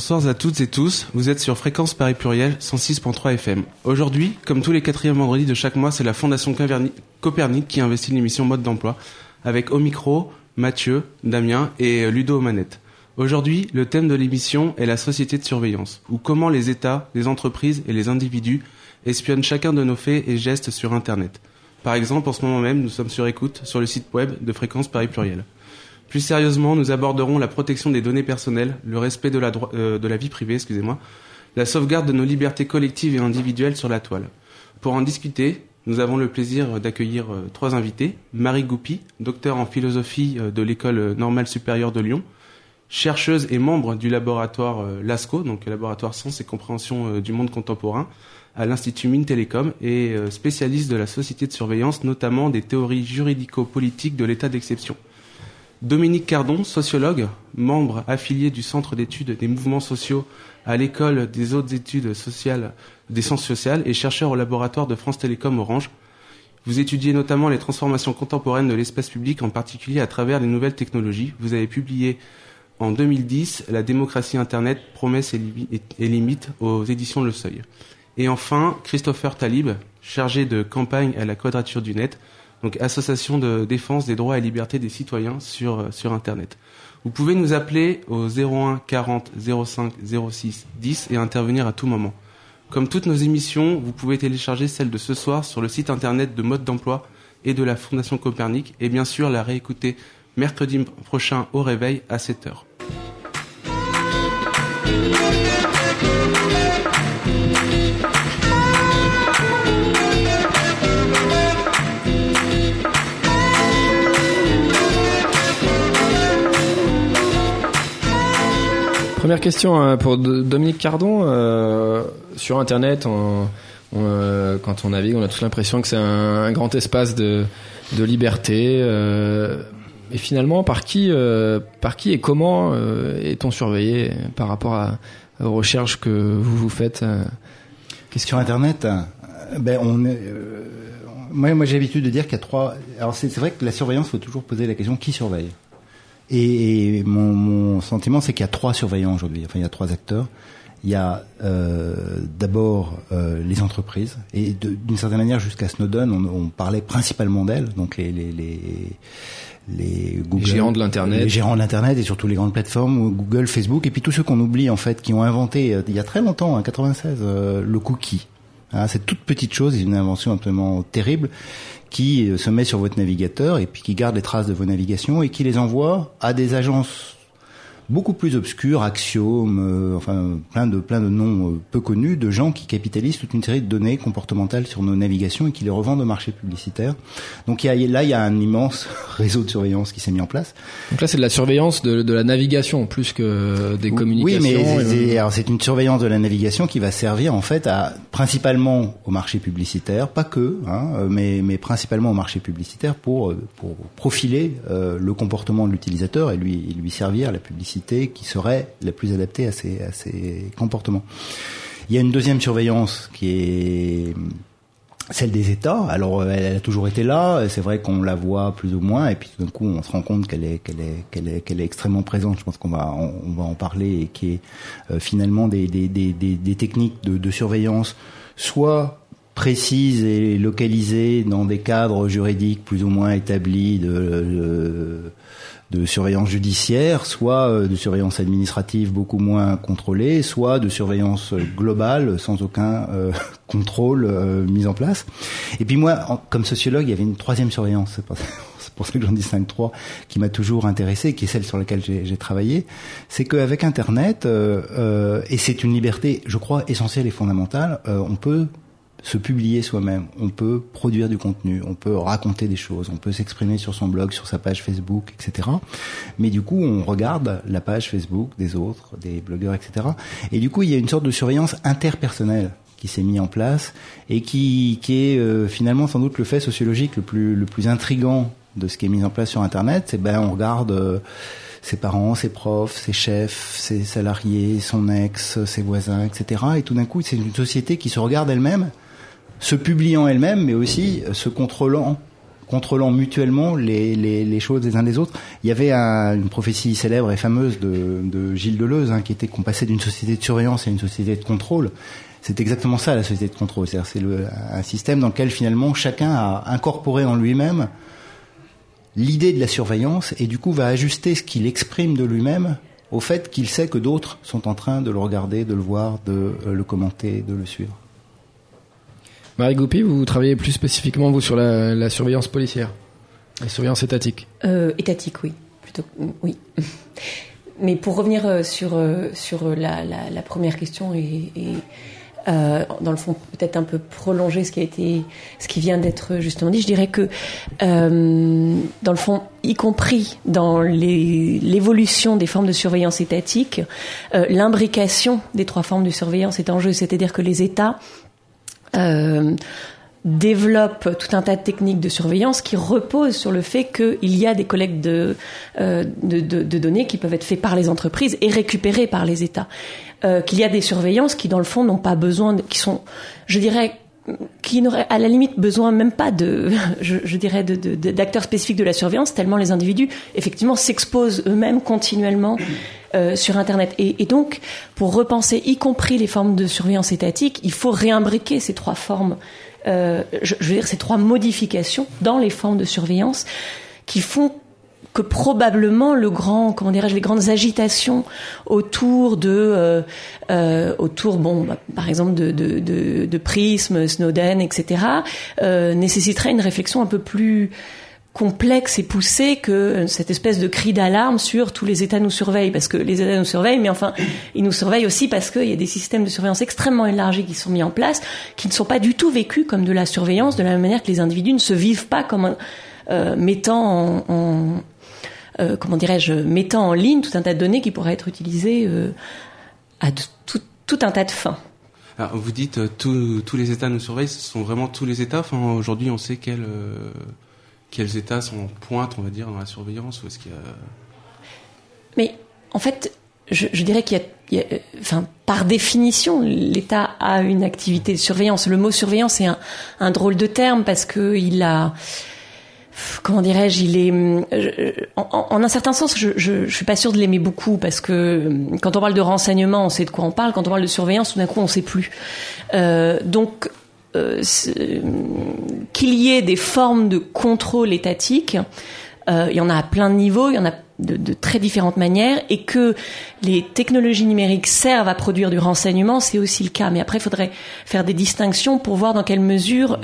Bonsoir à toutes et tous, vous êtes sur Fréquence Paris Pluriel 106.3 FM. Aujourd'hui, comme tous les quatrièmes vendredis de chaque mois, c'est la Fondation Copernic qui investit l'émission Mode d'emploi, avec au micro, Mathieu, Damien et Ludo aux manettes. Aujourd'hui, le thème de l'émission est la société de surveillance, ou comment les États, les entreprises et les individus espionnent chacun de nos faits et gestes sur Internet. Par exemple, en ce moment même, nous sommes sur écoute sur le site web de Fréquence Paris Pluriel. Plus sérieusement, nous aborderons la protection des données personnelles, le respect de la vie privée, la sauvegarde de nos libertés collectives et individuelles sur la toile. Pour en discuter, nous avons le plaisir d'accueillir trois invités. Marie Goupy, docteur en philosophie de l'École normale supérieure de Lyon, chercheuse et membre du laboratoire LASCO, donc laboratoire Sens et compréhension du monde contemporain, à l'Institut Mines Télécom et spécialiste de la société de surveillance, notamment des théories juridico-politiques de l'état d'exception. Dominique Cardon, sociologue, membre affilié du Centre d'études des mouvements sociaux à l'École des hautes études sociales, des sciences sociales et chercheur au laboratoire de France Télécom Orange. Vous étudiez notamment les transformations contemporaines de l'espace public, en particulier à travers les nouvelles technologies. Vous avez publié en 2010 La démocratie Internet, promesses et limites aux éditions Le Seuil. Et enfin, Christopher Talib, chargé de campagne à la Quadrature du Net, donc association de défense des droits et libertés des citoyens sur Internet. Vous pouvez nous appeler au 01 40 05 06 10 et intervenir à tout moment. Comme toutes nos émissions, vous pouvez télécharger celle de ce soir sur le site internet de Mode d'emploi et de la Fondation Copernic et bien sûr la réécouter mercredi prochain au réveil à 7h. Première question pour Dominique Cardon. Sur Internet, quand on navigue, on a tous l'impression que c'est un grand espace de liberté. Et finalement, par qui et comment est-on surveillé par rapport aux recherches que vous faites Sur Internet, moi j'ai l'habitude de dire qu'il y a trois. Alors c'est vrai que la surveillance, faut toujours poser la question qui surveille. Et mon sentiment, c'est qu'il y a trois surveillants aujourd'hui. Enfin, il y a trois acteurs. Il y a d'abord les entreprises, et d'une certaine manière, jusqu'à Snowden, on parlait principalement d'elles, donc les Google, les gérants de l'internet, et surtout les grandes plateformes, Google, Facebook, et puis tous ceux qu'on oublie en fait, qui ont inventé il y a très longtemps, en 96, le cookie. Cette toute petite chose, c'est une invention absolument terrible, qui se met sur votre navigateur et puis qui garde les traces de vos navigations et qui les envoie à des agences beaucoup plus obscures, Axiom, plein de noms peu connus, de gens qui capitalisent toute une série de données comportementales sur nos navigations et qui les revendent au marché publicitaire. Donc il y a un immense réseau de surveillance qui s'est mis en place. Donc là, c'est de la surveillance de la navigation plus que des communications. Oui, mais c'est une surveillance de la navigation qui va servir en fait principalement au marché publicitaire, pas que, mais principalement au marché publicitaire pour profiler le comportement de l'utilisateur et lui servir la publicité qui serait la plus adaptée à ces comportements. Il y a une deuxième surveillance qui est celle des États. Alors elle a toujours été là, c'est vrai qu'on la voit plus ou moins, et puis tout d'un coup on se rend compte qu'elle est extrêmement présente. Je pense qu'on va en parler, et qui est finalement des techniques de surveillance, soit précises et localisées dans des cadres juridiques plus ou moins établis de surveillance judiciaire, soit de surveillance administrative beaucoup moins contrôlée, soit de surveillance globale sans aucun contrôle mis en place. Et puis moi, comme sociologue, il y avait une troisième surveillance, c'est pour ça que j'en distingue trois, qui m'a toujours intéressé, qui est celle sur laquelle j'ai travaillé. C'est qu'avec Internet, et c'est une liberté, je crois, essentielle et fondamentale, on peut se publier soi-même, on peut produire du contenu, on peut raconter des choses, on peut s'exprimer sur son blog, sur sa page Facebook, etc. Mais du coup, on regarde la page Facebook des autres, des blogueurs, etc. Et du coup, il y a une sorte de surveillance interpersonnelle qui s'est mise en place et qui est finalement sans doute le fait sociologique le plus intriguant de ce qui est mis en place sur Internet. C'est on regarde ses parents, ses profs, ses chefs, ses salariés, son ex, ses voisins, etc. Et tout d'un coup, c'est une société qui se regarde elle-même, se publiant elle-même, mais aussi se contrôlant contrôlant mutuellement les choses des uns des autres. Il y avait une prophétie célèbre et fameuse de Gilles Deleuze, qu'on passait d'une société de surveillance à une société de contrôle. C'est exactement ça, la société de contrôle. C'est-à-dire, c'est un système dans lequel finalement chacun a incorporé en lui-même l'idée de la surveillance et du coup va ajuster ce qu'il exprime de lui-même au fait qu'il sait que d'autres sont en train de le regarder, de le voir, de le commenter, de le suivre. Marie Goupy, vous travaillez plus spécifiquement, vous, sur la surveillance policière, la surveillance étatique. Étatique, oui. Plutôt, oui. Mais pour revenir sur la première question et dans le fond peut-être un peu prolonger ce qui vient d'être justement dit, je dirais que dans le fond, y compris dans l'évolution des formes de surveillance étatique, l'imbrication des trois formes de surveillance est en jeu, c'est-à-dire que les États développe tout un tas de techniques de surveillance qui reposent sur le fait qu'il y a des collectes de données qui peuvent être faites par les entreprises et récupérées par les États. Qu'il y a des surveillances qui, dans le fond, n'ont pas besoin, qui sont, je dirais, qui n'auraient à la limite besoin même pas d'acteurs spécifiques de la surveillance, tellement les individus, effectivement, s'exposent eux-mêmes continuellement sur Internet. Et donc, pour repenser, y compris les formes de surveillance étatique, il faut réimbriquer ces trois formes, je veux dire, ces trois modifications dans les formes de surveillance qui font que probablement les grandes agitations autour par exemple de Prism, Snowden, etc., nécessiteraient une réflexion un peu plus complexe et poussée que cette espèce de cri d'alarme sur tous les États nous surveillent, parce que les États nous surveillent, mais enfin, ils nous surveillent aussi parce qu'il y a des systèmes de surveillance extrêmement élargis qui sont mis en place, qui ne sont pas du tout vécus comme de la surveillance, de la même manière que les individus ne se vivent pas comme mettant en ligne tout un tas de données qui pourraient être utilisées à tout un tas de fins. Alors, vous dites tous les États nous surveillent, ce sont vraiment tous les États. Enfin, aujourd'hui, on sait quels États sont en pointe, on va dire, dans la surveillance, ou est-ce qu'il y a... Mais en fait, je dirais par définition, l'État a une activité de surveillance. Le mot surveillance est un drôle de terme parce que il a, comment dirais-je, il est, en un certain sens, je suis pas sûre de l'aimer beaucoup parce que quand on parle de renseignement, on sait de quoi on parle. Quand on parle de surveillance, tout d'un coup, on sait plus. Donc, qu'il y ait des formes de contrôle étatique, il y en a à plein de niveaux, il y en a de très différentes manières, et que les technologies numériques servent à produire du renseignement, c'est aussi le cas. Mais après, il faudrait faire des distinctions pour voir dans quelle mesure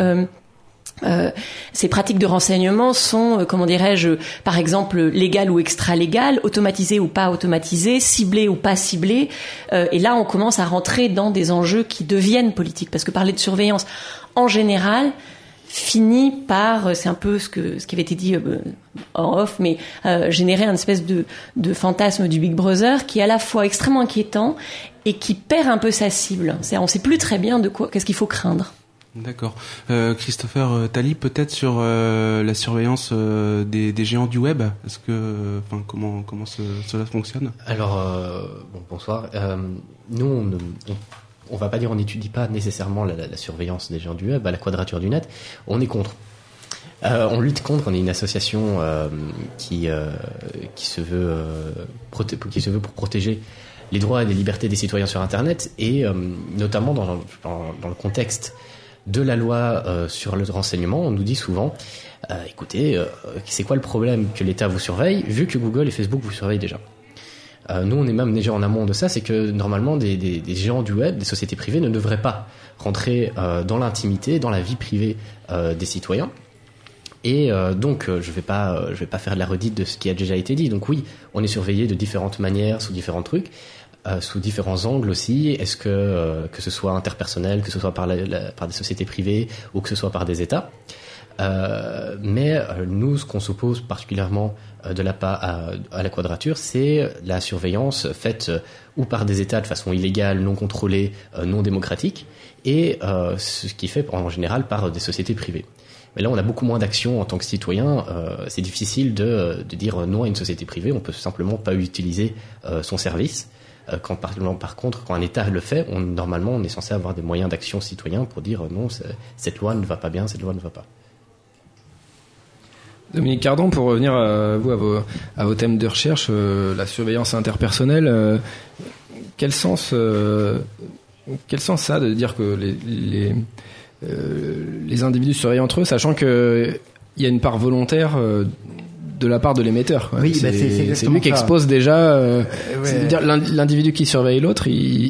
ces pratiques de renseignement sont, par exemple, légales ou extra-légales, automatisées ou pas automatisées, ciblées ou pas ciblées. Et là, on commence à rentrer dans des enjeux qui deviennent politiques. Parce que parler de surveillance, en général, finit par, c'est un peu ce qui avait été dit en off, mais générer une espèce de fantasme du Big Brother qui est à la fois extrêmement inquiétant et qui perd un peu sa cible. C'est-à-dire, on ne sait plus très bien qu'est-ce qu'il faut craindre. D'accord. Christopher Tally, peut-être sur la surveillance des géants du web. Est-ce que, comment cela fonctionne ? Alors, bonsoir. Nous, on va pas dire, on n'étudie pas nécessairement la surveillance des géants du web à la Quadrature du Net. On est contre. On lutte contre. On est une association qui se veut pour protéger les droits et les libertés des citoyens sur Internet, et notamment dans le contexte de la loi sur le renseignement. On nous dit souvent, écoutez, c'est quoi le problème que l'État vous surveille, vu que Google et Facebook vous surveillent déjà. Nous, on est même déjà en amont de ça, c'est que normalement des géants du web, des sociétés privées, ne devraient pas rentrer dans l'intimité, dans la vie privée des citoyens. Et donc, je vais pas faire de la redite de ce qui a déjà été dit. Donc oui, on est surveillé de différentes manières, sous différents trucs. Sous différents angles aussi. Est-ce que ce soit interpersonnel, que ce soit par des sociétés privées ou que ce soit par des États. Mais nous, ce qu'on s'oppose particulièrement à la Quadrature, c'est la surveillance faite ou par des États de façon illégale, non contrôlée, non démocratique, et ce qui est fait en général par des sociétés privées. Mais là, on a beaucoup moins d'actions en tant que citoyen. C'est difficile de dire non à une société privée. On peut simplement pas utiliser son service. Par contre, quand un État le fait, normalement, on est censé avoir des moyens d'action citoyen pour dire non, cette loi ne va pas bien, cette loi ne va pas. Dominique Cardon, pour revenir à vos thèmes de recherche, la surveillance interpersonnelle, quel sens ça de dire que les individus surveillent entre eux, sachant que il y a une part volontaire de la part de l'émetteur, quoi. Oui, c'est lui qui expose déjà. C'est-à-dire l'individu qui surveille l'autre, il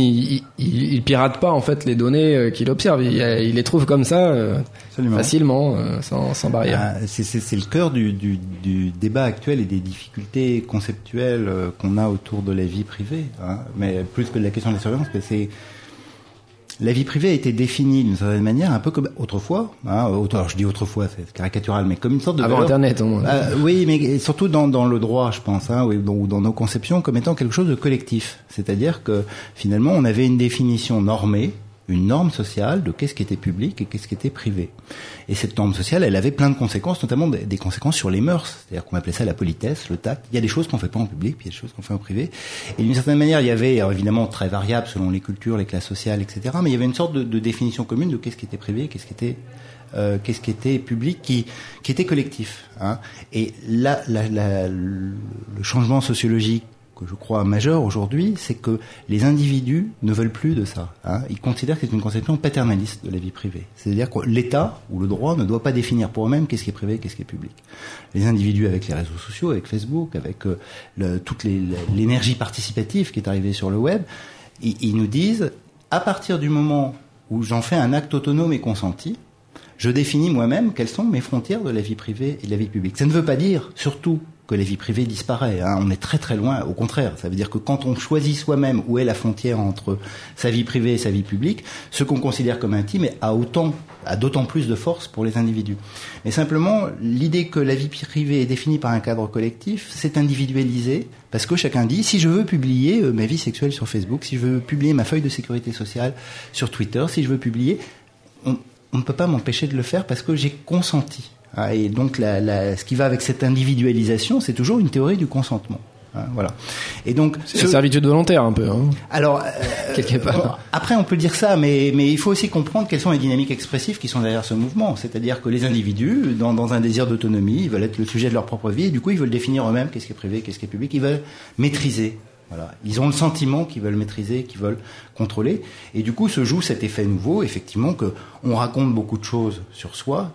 pirate pas en fait les données qu'il observe. Il les trouve comme ça facilement, sans barrière. C'est le cœur du débat actuel et des difficultés conceptuelles qu'on a autour de la vie privée. Hein. Mais plus que de la question de la surveillance, c'est la vie privée a été définie d'une certaine manière un peu comme autrefois, hein, alors je dis autrefois, c'est caricatural, mais comme une sorte de avant valeur, Internet, au moins. Oui, mais surtout dans le droit, je pense, hein, ou dans nos conceptions, comme étant quelque chose de collectif. C'est-à-dire que finalement, on avait une définition normée, une norme sociale de qu'est-ce qui était public et qu'est-ce qui était privé. Et cette norme sociale, elle avait plein de conséquences, notamment des conséquences sur les mœurs. C'est-à-dire qu'on appelait ça la politesse, le tact. Il y a des choses qu'on fait pas en public, puis il y a des choses qu'on fait en privé. Et d'une certaine manière, il y avait, alors évidemment très variable selon les cultures, les classes sociales, etc. Mais il y avait une sorte de définition commune de qu'est-ce qui était privé, qu'est-ce qui était public, qui était collectif. Hein. Et là, le changement sociologique que je crois majeur aujourd'hui, c'est que les individus ne veulent plus de ça. Hein. Ils considèrent que c'est une conception paternaliste de la vie privée. C'est-à-dire que l'État ou le droit ne doit pas définir pour eux-mêmes qu'est-ce qui est privé, qu'est-ce qui est public. Les individus, avec les réseaux sociaux, avec Facebook, avec toute l'énergie participative qui est arrivée sur le web, ils nous disent, à partir du moment où j'en fais un acte autonome et consenti, je définis moi-même quelles sont mes frontières de la vie privée et de la vie publique. Ça ne veut pas dire, surtout, que la vie privée disparaît. Hein. On est très très loin. Au contraire, ça veut dire que quand on choisit soi-même où est la frontière entre sa vie privée et sa vie publique, ce qu'on considère comme intime a d'autant plus de force pour les individus. Mais simplement, l'idée que la vie privée est définie par un cadre collectif, c'est individualisé, parce que chacun dit, si je veux publier ma vie sexuelle sur Facebook, si je veux publier ma feuille de sécurité sociale sur Twitter, si je veux publier, on ne peut pas m'empêcher de le faire parce que j'ai consenti. Et donc, ce qui va avec cette individualisation, c'est toujours une théorie du consentement. Hein, voilà. Et donc, c'est la servitude volontaire, un peu. Hein. Alors, quelque part. Bon, après, on peut dire ça, mais il faut aussi comprendre quelles sont les dynamiques expressives qui sont derrière ce mouvement. C'est-à-dire que les individus, dans un désir d'autonomie, ils veulent être le sujet de leur propre vie, et du coup, ils veulent définir eux-mêmes qu'est-ce qui est privé, qu'est-ce qui est public. Ils veulent maîtriser. Voilà. Ils ont le sentiment qu'ils veulent maîtriser, qu'ils veulent contrôler. Et du coup, se joue cet effet nouveau, effectivement, que on raconte beaucoup de choses sur soi,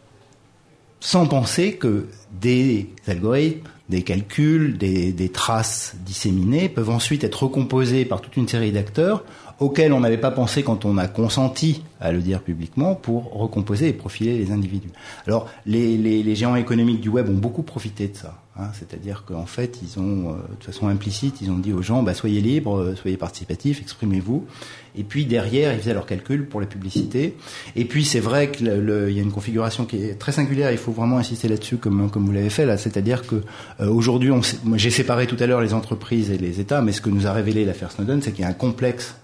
sans penser que des algorithmes, des calculs, des traces disséminées peuvent ensuite être recomposées par toute une série d'acteurs auxquels on n'avait pas pensé quand on a consenti à le dire publiquement pour recomposer et profiler les individus. Alors, les géants économiques du web ont beaucoup profité de ça. Hein, c'est-à-dire qu'en fait, ils ont, de façon implicite, ils ont dit aux gens, soyez libres, soyez participatifs, exprimez-vous. Et puis derrière, ils faisaient leurs calculs pour les publicités. Et puis c'est vrai qu'il y a une configuration qui est très singulière. Il faut vraiment insister là-dessus, comme vous l'avez fait là. C'est-à-dire que aujourd'hui, j'ai séparé tout à l'heure les entreprises et les États, mais ce que nous a révélé l'affaire Snowden, c'est qu'il y a un complexe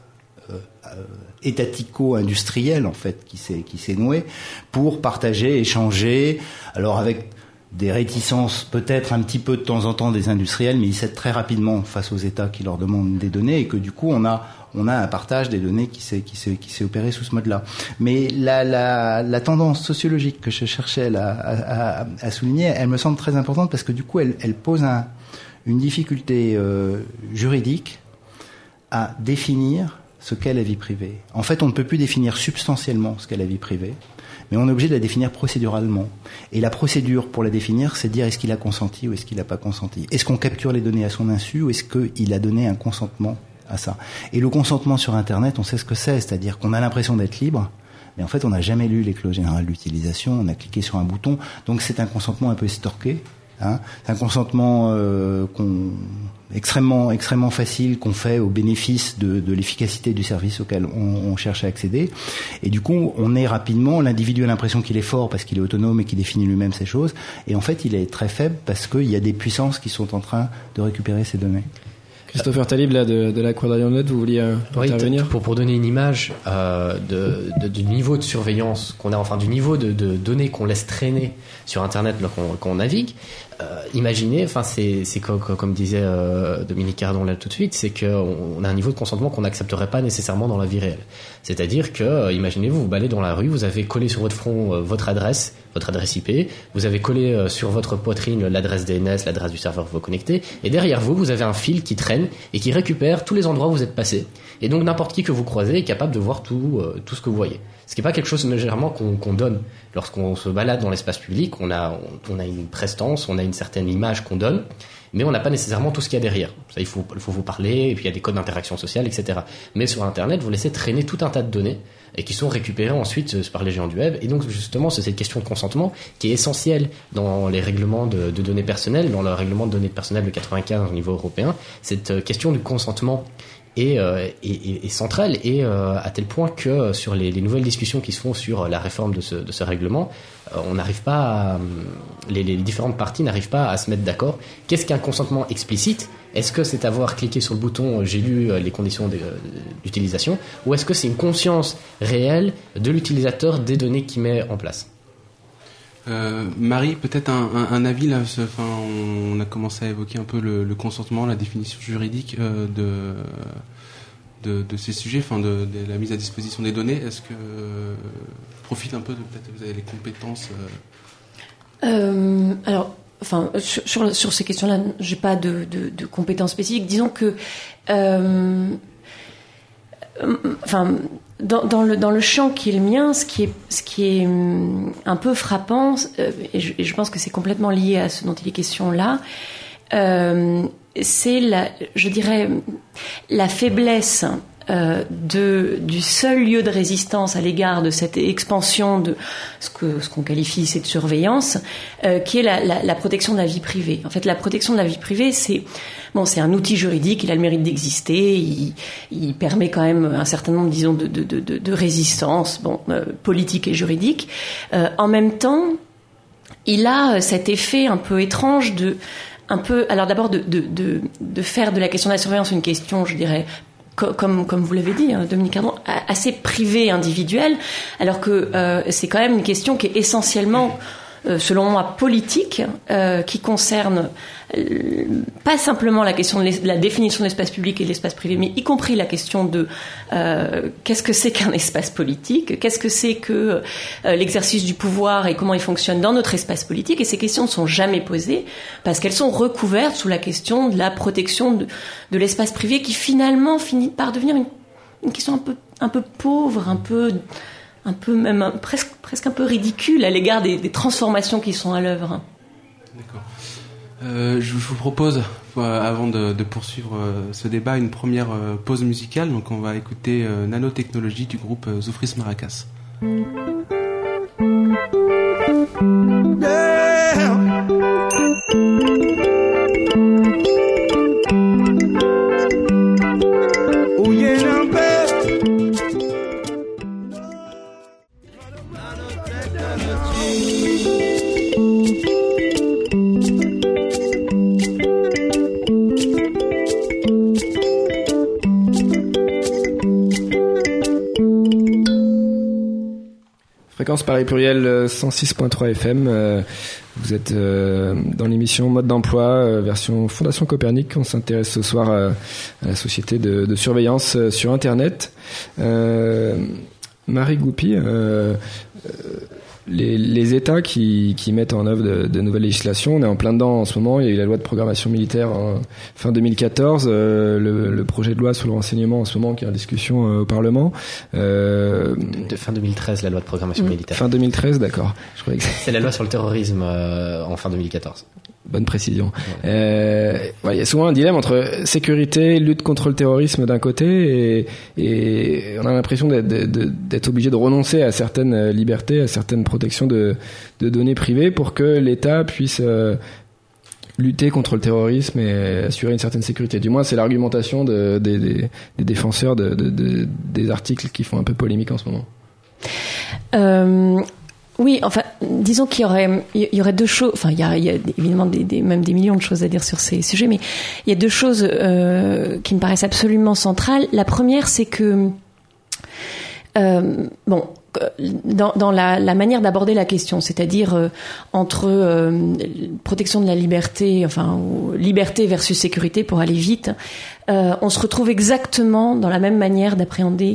étatico-industriel en fait qui s'est noué pour partager, échanger. Alors avec des réticences peut-être un petit peu de temps en temps des industriels, mais ils cèdent très rapidement face aux États qui leur demandent des données, et que du coup on a un partage des données qui s'est opéré sous ce mode-là. Mais la tendance sociologique que je cherchais à souligner, elle me semble très importante parce que du coup elle pose une difficulté juridique à définir ce qu'est la vie privée. En fait, on ne peut plus définir substantiellement ce qu'est la vie privée, mais on est obligé de la définir procéduralement. Et la procédure pour la définir, c'est de dire est-ce qu'il a consenti ou est-ce qu'il n'a pas consenti. Est-ce qu'on capture les données à son insu ou est-ce qu'il a donné un consentement à ça. Et le consentement sur Internet, on sait ce que c'est-à-dire qu'on a l'impression d'être libre, mais en fait, on n'a jamais lu les clauses générales d'utilisation, on a cliqué sur un bouton, donc c'est un consentement un peu estorqué. Hein. C'est un consentement extrêmement facile qu'on fait au bénéfice de l'efficacité du service auquel on cherche à accéder. Et du coup, on est rapidement, l'individu a l'impression qu'il est fort parce qu'il est autonome et qu'il définit lui-même ses choses. Et en fait, il est très faible parce qu'il y a des puissances qui sont en train de récupérer ces données. Christopher Talib là de la Quadrature.net, vous vouliez intervenir? Pour donner une image du niveau de surveillance qu'on a, enfin du niveau de données qu'on laisse traîner sur Internet quand on navigue. Imaginez, enfin c'est comme disait Dominique Cardon là tout de suite, c'est qu'on a un niveau de consentement qu'on n'accepterait pas nécessairement dans la vie réelle. C'est-à-dire que, imaginez-vous baladez dans la rue, vous avez collé sur votre front votre adresse IP, vous avez collé sur votre poitrine l'adresse DNS, l'adresse du serveur que vous connectez, et derrière vous avez un fil qui traîne et qui récupère tous les endroits où vous êtes passé. Et donc n'importe qui que vous croisez est capable de voir tout ce que vous voyez. Ce qui n'est pas quelque chose généralement qu'on donne. Lorsqu'on se balade dans l'espace public, on a une prestance, on a une certaine image qu'on donne, mais on n'a pas nécessairement tout ce qu'il y a derrière. Ça, il faut vous parler, et puis il y a des codes d'interaction sociale, etc. Mais sur Internet, vous laissez traîner tout un tas de données et qui sont récupérées ensuite par les géants du web. Et donc justement, c'est cette question de consentement qui est essentielle dans les règlements de données personnelles, dans le règlement de données personnelles de 95 au niveau européen. Cette question du consentement est centrale et à tel point que sur les nouvelles discussions qui se font sur la réforme de ce règlement, on n'arrive pas les différentes parties n'arrivent pas à se mettre d'accord. Qu'est-ce qu'un consentement explicite? Est-ce que c'est avoir cliqué sur le bouton j'ai lu les conditions d'utilisation, ou est-ce que c'est une conscience réelle de l'utilisateur des données qu'il met en place? Marie, peut-être un avis là. Enfin, on a commencé à évoquer un peu le consentement, la définition juridique de ces sujets, enfin de la mise à disposition des données. Est-ce que profite un peu de peut-être vous avez les compétences Alors, enfin, sur ces questions-là, j'ai pas de compétences spécifiques. Disons que, enfin. Dans le champ qui est le mien, ce qui est un peu frappant, et je pense que c'est complètement lié à ce dont il est question là, c'est je dirais la faiblesse du seul lieu de résistance à l'égard de cette expansion de ce qu'on qualifie ici de surveillance, qui est la protection de la vie privée. En fait, la protection de la vie privée, c'est un outil juridique, il a le mérite d'exister, il permet quand même un certain nombre, disons, de résistances, politiques et juridiques. En même temps, il a cet effet un peu étrange alors d'abord de faire de la question de la surveillance une question, je dirais, comme vous l'avez dit, Dominique Cardon, assez privée, individuelle, alors que c'est quand même une question qui est essentiellement, selon moi, politique, qui concerne pas simplement la question de la définition de l'espace public et de l'espace privé, mais y compris la question de qu'est-ce que c'est qu'un espace politique, qu'est-ce que c'est que l'exercice du pouvoir et comment il fonctionne dans notre espace politique. Et ces questions ne sont jamais posées parce qu'elles sont recouvertes sous la question de la protection de l'espace privé, qui finalement finit par devenir une question un peu pauvre, un peu même presque un peu ridicule à l'égard des transformations qui sont à l'œuvre. D'accord. Je vous propose, avant de poursuivre ce débat, une première pause musicale. Donc on va écouter Nanotechnologie du groupe Zoufris Maracas. Fréquence Paris Pluriel 106.3 FM. Vous êtes dans l'émission Mode d'emploi version Fondation Copernic. On s'intéresse ce soir à la société de surveillance sur Internet. Marie Goupy, les États qui mettent en œuvre de nouvelles législations, on est en plein dedans en ce moment. Il y a eu la loi de programmation militaire fin 2014, le projet de loi sur le renseignement en ce moment qui est en discussion au Parlement. De fin 2013, la loi de programmation militaire. Fin 2013, d'accord. Je croyais que c'est la loi sur le terrorisme en fin 2014. Bonne précision. Il y a souvent un dilemme entre sécurité, lutte contre le terrorisme d'un côté, et on a l'impression d'être obligé de renoncer à certaines libertés, à certaines protections de données privées pour que l'État puisse lutter contre le terrorisme et assurer une certaine sécurité. Du moins, c'est l'argumentation des défenseurs des articles qui font un peu polémique en ce moment. Oui, enfin, disons qu'il y aurait deux choses. Enfin, il y a évidemment même des millions de choses à dire sur ces sujets, mais il y a deux choses qui me paraissent absolument centrales. La première, c'est que dans la manière d'aborder la question, c'est-à-dire entre protection de la liberté, ou liberté versus sécurité pour aller vite, on se retrouve exactement dans la même manière d'appréhender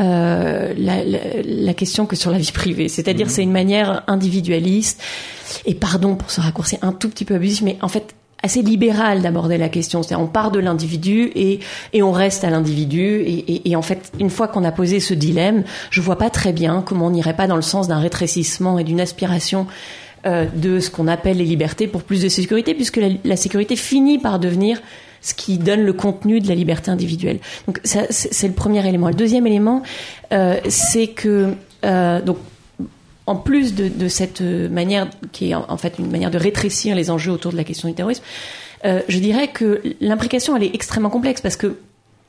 la question que sur la vie privée. C'est-à-dire c'est une manière individualiste et pardon pour ce raccourci un tout petit peu abusif, mais en fait assez libéral d'aborder la question. C'est-à-dire on part de l'individu et on reste à l'individu et en fait, une fois qu'on a posé ce dilemme, je vois pas très bien comment on n'irait pas dans le sens d'un rétrécissement et d'une aspiration de ce qu'on appelle les libertés pour plus de sécurité, puisque la sécurité finit par devenir ce qui donne le contenu de la liberté individuelle. Donc ça, c'est le premier élément. Le deuxième élément, c'est que donc en plus de cette manière qui est en fait une manière de rétrécir les enjeux autour de la question du terrorisme, je dirais que l'imbrication elle est extrêmement complexe parce que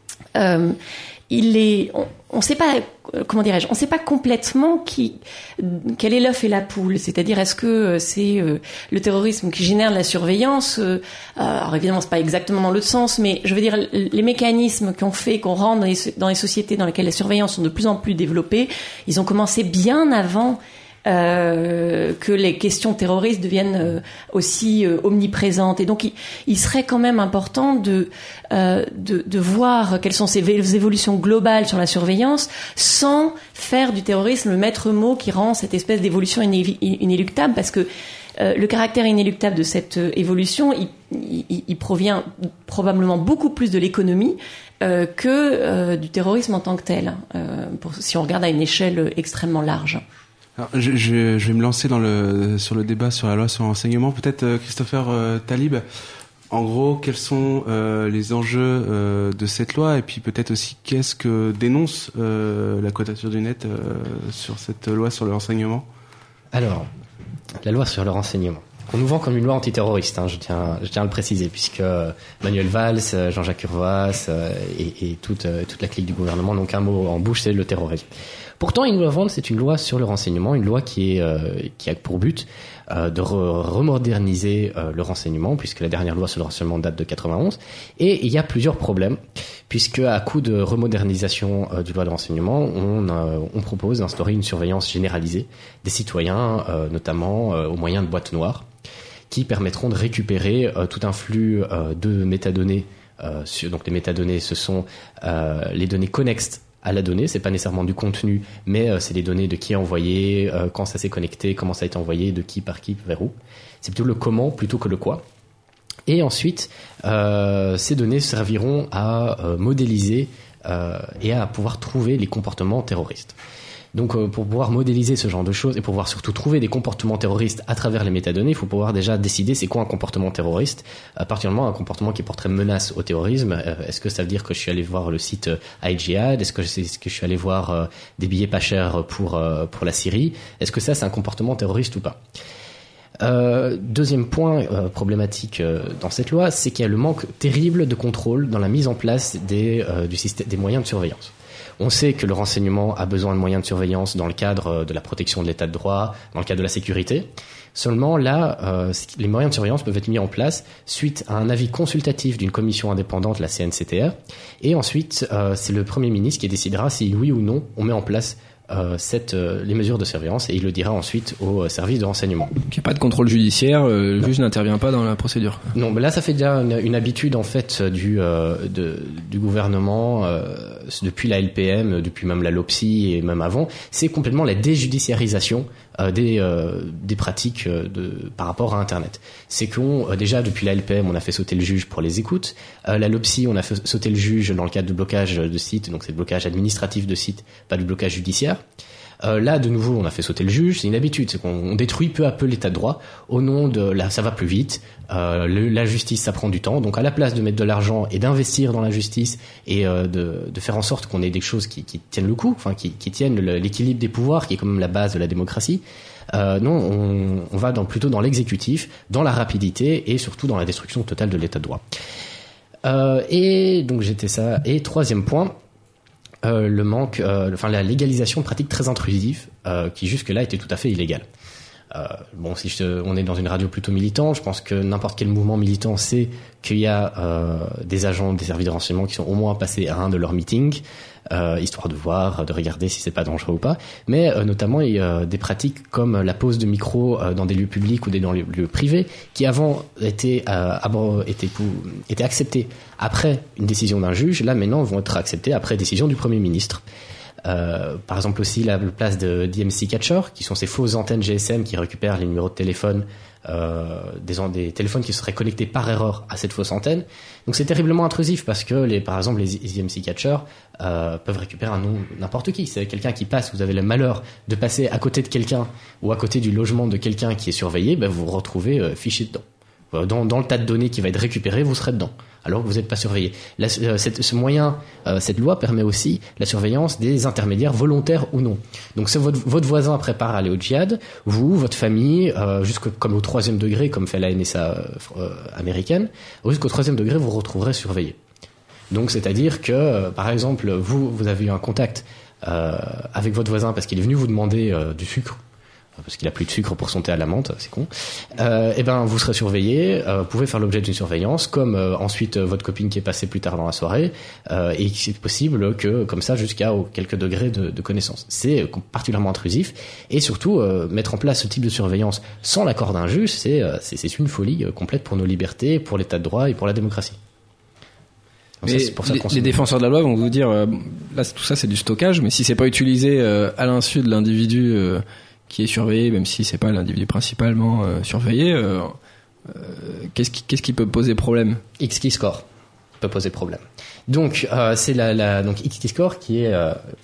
on sait pas, comment dirais-je, on sait pas complètement quel est l'œuf et la poule. C'est-à-dire, est-ce que c'est le terrorisme qui génère de la surveillance alors évidemment, c'est pas exactement dans l'autre sens, mais je veux dire, les mécanismes qu'on rentre dans les sociétés dans lesquelles la surveillance sont de plus en plus développées, ils ont commencé bien avant que les questions terroristes deviennent aussi omniprésentes. Et donc, il serait quand même important de voir quelles sont ces évolutions globales sur la surveillance sans faire du terrorisme le maître mot qui rend cette espèce d'évolution inéluctable, parce que le caractère inéluctable de cette évolution, il provient probablement beaucoup plus de l'économie que du terrorisme en tant que tel, si on regarde à une échelle extrêmement large. Alors, je vais me lancer sur le débat sur la loi sur l'enseignement. Peut-être Christopher Talib, en gros, quels sont les enjeux de cette loi, et puis peut-être aussi qu'est-ce que dénonce la Quadrature du Net sur cette loi sur le renseignement? Alors, la loi sur le renseignement. On nous vend comme une loi antiterroriste, je tiens à le préciser, puisque Manuel Valls, Jean-Jacques Urvoas et toute la clique du gouvernement n'ont qu'un mot en bouche, c'est le terrorisme. Pourtant, ils nous la vendent, c'est une loi sur le renseignement, une loi qui a pour but de remoderniser le renseignement, puisque la dernière loi sur le renseignement date de 91, et il y a plusieurs problèmes, puisque à coup de remodernisation du loi de renseignement, on propose d'instaurer une surveillance généralisée des citoyens, notamment au moyen de boîtes noires, qui permettront de récupérer tout un flux de métadonnées. Donc les métadonnées, ce sont les données connexes à la donnée, c'est pas nécessairement du contenu, mais c'est les données de qui a envoyé, quand ça s'est connecté, comment ça a été envoyé, de qui, par qui, vers où. C'est plutôt le comment plutôt que le quoi. Et ensuite, ces données serviront à modéliser et à pouvoir trouver les comportements terroristes. Donc pour pouvoir modéliser ce genre de choses et pour pouvoir surtout trouver des comportements terroristes à travers les métadonnées, il faut pouvoir déjà décider c'est quoi un comportement terroriste, particulièrement un comportement qui porterait menace au terrorisme. Est-ce que ça veut dire que je suis allé voir le site iJihad? Est-ce que je suis allé voir des billets pas chers pour la Syrie? Est-ce que ça c'est un comportement terroriste ou pas? Deuxième point problématique dans cette loi, c'est qu'il y a le manque terrible de contrôle dans la mise en place des moyens de surveillance. On sait que le renseignement a besoin de moyens de surveillance dans le cadre de la protection de l'état de droit, dans le cadre de la sécurité. Seulement là, les moyens de surveillance peuvent être mis en place suite à un avis consultatif d'une commission indépendante, la CNCTR. Et ensuite, c'est le Premier ministre qui décidera si oui ou non on met en place les mesures de surveillance, et il le dira ensuite au service de renseignement. Il n'y a pas de contrôle judiciaire, le juge n'intervient pas dans la procédure. Non, mais là ça fait déjà une habitude en fait du gouvernement depuis la LPM, depuis même la LOPSI et même avant, c'est complètement la déjudiciarisation des pratiques par rapport à Internet. C'est qu'on déjà depuis la LPM on a fait sauter le juge pour les écoutes, la LOPSI on a fait sauter le juge dans le cadre de blocage de sites, donc c'est le blocage administratif de sites, pas du blocage judiciaire. Là, de nouveau, on a fait sauter le juge. C'est une habitude, c'est qu'on détruit peu à peu l'état de droit au nom de ça va plus vite. La justice, ça prend du temps. Donc, à la place de mettre de l'argent et d'investir dans la justice et de faire en sorte qu'on ait des choses qui tiennent le coup, enfin qui tiennent l'équilibre des pouvoirs, qui est quand même la base de la démocratie. Non, on va plutôt dans l'exécutif, dans la rapidité et surtout dans la destruction totale de l'état de droit. Et donc j'étais ça. Et troisième point. le manque, la légalisation de pratiques très intrusives qui jusque-là étaient tout à fait illégales. On est dans une radio plutôt militante, je pense que n'importe quel mouvement militant sait qu'il y a des agents des services de renseignement qui sont au moins passés à un de leurs meetings, histoire de voir, de regarder si c'est pas dangereux ou pas. Mais notamment, il y a des pratiques comme la pose de micro dans des lieux publics ou dans les lieux privés, qui avant étaient acceptées après une décision d'un juge, là maintenant vont être acceptées après décision du Premier ministre. Par exemple aussi la place de DMC Catcher, qui sont ces fausses antennes GSM qui récupèrent les numéros de téléphone des téléphones qui seraient connectés par erreur à cette fausse antenne. Donc c'est terriblement intrusif parce que par exemple les DMC Catcher peuvent récupérer un nom n'importe qui. C'est quelqu'un qui passe, vous avez le malheur de passer à côté de quelqu'un ou à côté du logement de quelqu'un qui est surveillé, vous vous retrouvez fiché dedans. Dans le tas de données qui va être récupéré, vous serez dedans, alors que vous n'êtes pas surveillé. Cette loi permet aussi la surveillance des intermédiaires volontaires ou non. Donc, c'est votre voisin prépare à aller au djihad, vous, votre famille, comme au 3e degré, comme fait la NSA américaine, jusqu'au 3e degré, vous retrouverez surveillé. Donc, c'est-à-dire que, par exemple, vous avez eu un contact avec votre voisin parce qu'il est venu vous demander du sucre, parce qu'il a plus de sucre pour son thé à la menthe, c'est con. Vous serez surveillé, vous pouvez faire l'objet d'une surveillance, comme ensuite votre copine qui est passée plus tard dans la soirée, et c'est possible que comme ça jusqu'à quelques degrés de connaissance. C'est particulièrement intrusif, et surtout mettre en place ce type de surveillance sans l'accord d'un juge, c'est une folie complète pour nos libertés, pour l'état de droit et pour la démocratie. Donc mais ça, c'est pour ça les défenseurs de la loi vont vous dire, là tout ça c'est du stockage, mais si c'est pas utilisé à l'insu de l'individu qui est surveillé, même si c'est pas l'individu principalement surveillé, qu'est-ce qui peut poser problème? XKeyscore peut poser problème. Donc c'est donc XKeyscore qui est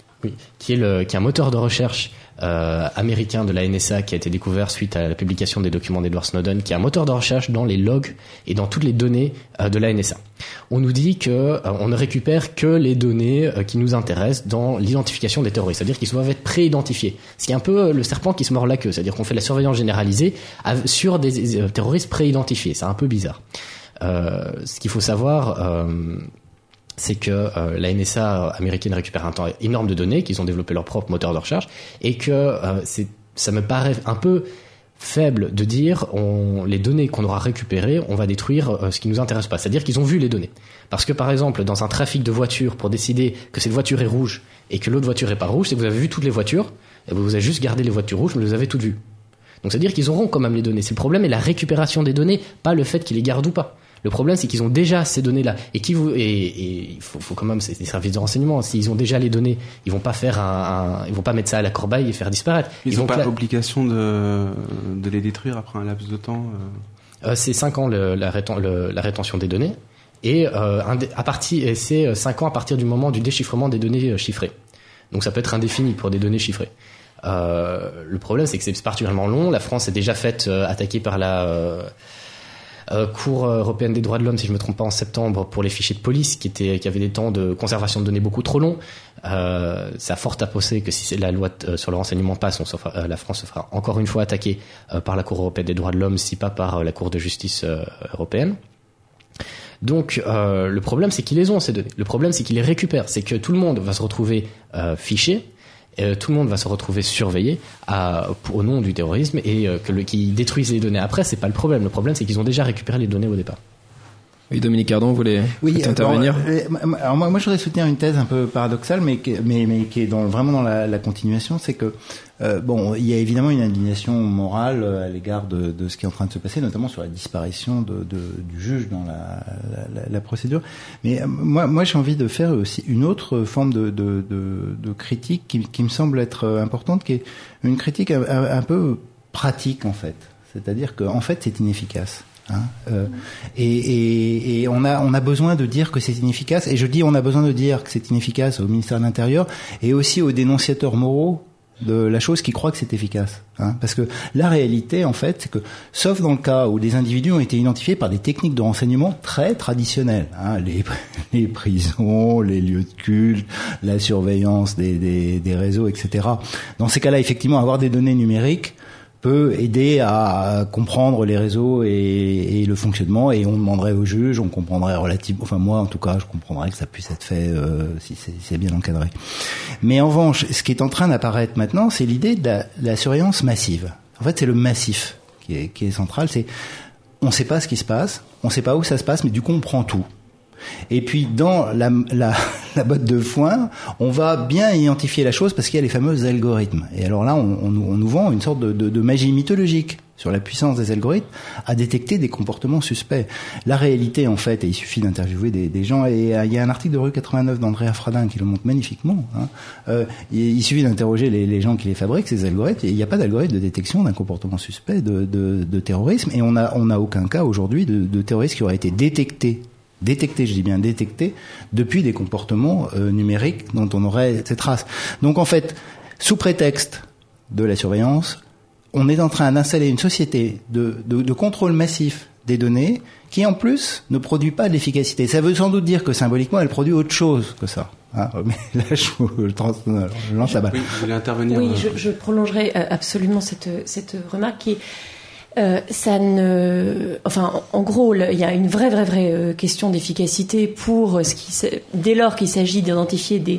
un moteur de recherche américain de la NSA qui a été découvert suite à la publication des documents d'Edward Snowden, qui est un moteur de recherche dans les logs et dans toutes les données de la NSA. On nous dit que on ne récupère que les données qui nous intéressent dans l'identification des terroristes, c'est-à-dire qu'ils doivent être pré-identifiés. Ce qui est un peu le serpent qui se mord la queue, c'est-à-dire qu'on fait de la surveillance généralisée sur des terroristes pré-identifiés. C'est un peu bizarre. Ce qu'il faut savoir, c'est que la NSA américaine récupère un temps énorme de données, qu'ils ont développé leur propre moteur de recherche, et que ça me paraît un peu faible de dire les données qu'on aura récupérées, on va détruire ce qui nous intéresse pas. C'est-à-dire qu'ils ont vu les données. Parce que par exemple, dans un trafic de voitures, pour décider que cette voiture est rouge et que l'autre voiture est pas rouge, c'est que vous avez vu toutes les voitures, et vous avez juste gardé les voitures rouges, mais vous les avez toutes vues. Donc c'est-à-dire qu'ils auront quand même les données. C'est le problème, et la récupération des données, pas le fait qu'ils les gardent ou pas. Le problème, c'est qu'ils ont déjà ces données-là, et il faut quand même, c'est des services de renseignement. S'ils ont déjà les données, ils vont pas ils vont pas mettre ça à la corbeille et faire disparaître. Ils ont pas l'obligation de les détruire après un laps de temps. C'est 5 ans la rétention des données, et c'est 5 ans à partir du moment du déchiffrement des données chiffrées. Donc ça peut être indéfini pour des données chiffrées. Le problème, c'est que c'est particulièrement long. La France est déjà faite attaquer par la Cour européenne des droits de l'homme, si je me trompe pas, en septembre, pour les fichiers de police qui avaient des temps de conservation de données beaucoup trop longs. Ça a fort à penser que si la loi sur le renseignement passe, la France se fera encore une fois attaquer par la Cour européenne des droits de l'homme, si pas par la Cour de justice européenne. Donc le problème, c'est qu'ils les ont, ces données. Le problème, c'est qu'ils les récupèrent. C'est que tout le monde va se retrouver fiché. Tout le monde va se retrouver surveillé au nom du terrorisme, et qu'ils détruisent les données après, c'est pas le problème. Le problème, c'est qu'ils ont déjà récupéré les données au départ. Oui, Dominique Cardon, vous voulez intervenir? Alors moi, je voudrais soutenir une thèse un peu paradoxale, mais qui est vraiment dans la continuation, c'est que il y a évidemment une indignation morale à l'égard de ce qui est en train de se passer, notamment sur la disparition du juge dans la procédure. Mais moi, j'ai envie de faire aussi une autre forme de critique qui me semble être importante, qui est une critique un peu pratique en fait. C'est-à-dire qu'en fait, c'est inefficace. Et on a besoin de dire que c'est inefficace, et je dis on a besoin de dire que c'est inefficace au ministère de l'Intérieur et aussi aux dénonciateurs moraux de la chose qui croient que c'est efficace, parce que la réalité en fait, c'est que sauf dans le cas où des individus ont été identifiés par des techniques de renseignement très traditionnelles, les prisons, les lieux de culte, la surveillance des réseaux, etc. Dans ces cas-là, effectivement, avoir des données numériques peut aider à comprendre les réseaux et le fonctionnement, et on demanderait au juge, on comprendrait enfin moi en tout cas, je comprendrais que ça puisse être fait si c'est bien encadré. Mais en revanche, ce qui est en train d'apparaître maintenant, c'est l'idée de la surveillance massive. En fait, c'est le massif qui est central. C'est on ne sait pas ce qui se passe, on ne sait pas où ça se passe, mais du coup on prend tout. Et puis dans la botte de foin, on va bien identifier la chose parce qu'il y a les fameux algorithmes. Et alors là, on nous vend une sorte de magie mythologique sur la puissance des algorithmes à détecter des comportements suspects. La réalité, en fait, et il suffit d'interviewer des gens, et il y a un article de Rue 89 d'Andrea Fradin qui le montre magnifiquement. Il suffit d'interroger les gens qui les fabriquent, ces algorithmes, et il n'y a pas d'algorithme de détection d'un comportement suspect de terrorisme, et on n'a aucun cas aujourd'hui de terroriste qui aurait été détecté, je dis bien détecté, depuis des comportements numériques dont on aurait ces traces. Donc en fait, sous prétexte de la surveillance, on est en train d'installer une société de contrôle massif des données qui en plus ne produit pas de l'efficacité. Ça veut sans doute dire que symboliquement elle produit autre chose que ça. Mais là je lance la balle. Oui, vous voulez intervenir? Oui, je prolongerai absolument cette remarque qui en gros, il y a une vraie question d'efficacité pour dès lors qu'il s'agit d'identifier des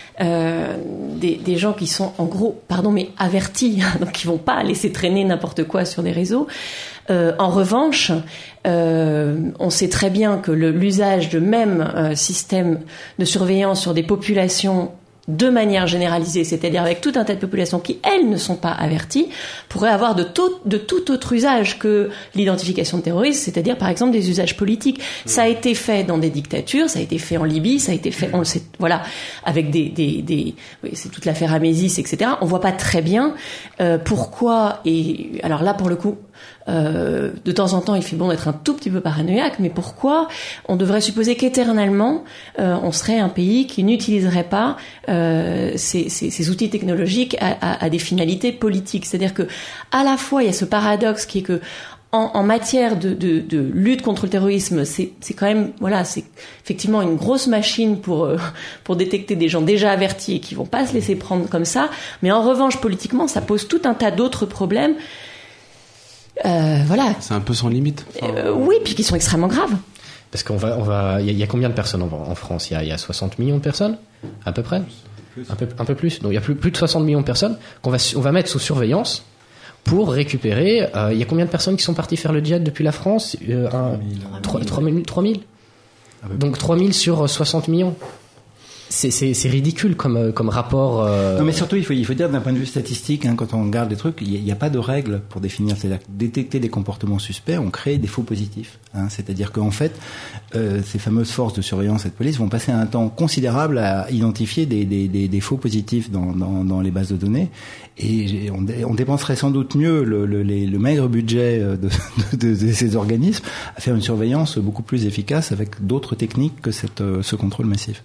gens qui sont en gros, mais avertis, donc qui vont pas laisser traîner n'importe quoi sur les réseaux. En revanche, on sait très bien que l'usage de même système de surveillance sur des populations de manière généralisée, c'est-à-dire avec tout un tas de populations qui, elles, ne sont pas averties, pourraient avoir de tout autre usage que l'identification de terroristes, c'est-à-dire, par exemple, des usages politiques. Ça a été fait dans des dictatures, ça a été fait en Libye, ça a été fait, on le sait, voilà, avec oui, c'est toute l'affaire Amésis, etc. On voit pas très bien pourquoi, et alors là, pour le coup, de temps en temps, il fait bon d'être un tout petit peu paranoïaque, mais pourquoi on devrait supposer qu'éternellement, on serait un pays qui n'utiliserait pas ces outils technologiques à des finalités politiques. C'est-à-dire que, à la fois, il y a ce paradoxe qui est que en matière de lutte contre le terrorisme, c'est quand même, voilà, c'est effectivement une grosse machine pour détecter des gens déjà avertis et qui vont pas se laisser prendre comme ça. Mais en revanche, politiquement, ça pose tout un tas d'autres problèmes. Voilà. C'est un peu sans limite. Oui, puis qui sont extrêmement graves. Parce il y a combien de personnes en France? Il y a 60 millions de personnes, à peu près. Un peu plus. Donc il y a plus de 60 millions de personnes on va mettre sous surveillance pour récupérer. Il y a combien de personnes qui sont parties faire le djihad depuis la France? 3000. Donc 3000 sur 60 millions. C'est ridicule comme rapport. Non, mais surtout il faut dire d'un point de vue statistique, quand on regarde des trucs, il n'y a pas de règles pour définir. C'est-à-dire que détecter des comportements suspects, on crée des faux positifs. C'est-à-dire qu'en fait, ces fameuses forces de surveillance et de police vont passer un temps considérable à identifier des faux positifs dans les bases de données. Et on dépenserait sans doute mieux le maigre budget de ces organismes à faire une surveillance beaucoup plus efficace avec d'autres techniques que ce contrôle massif.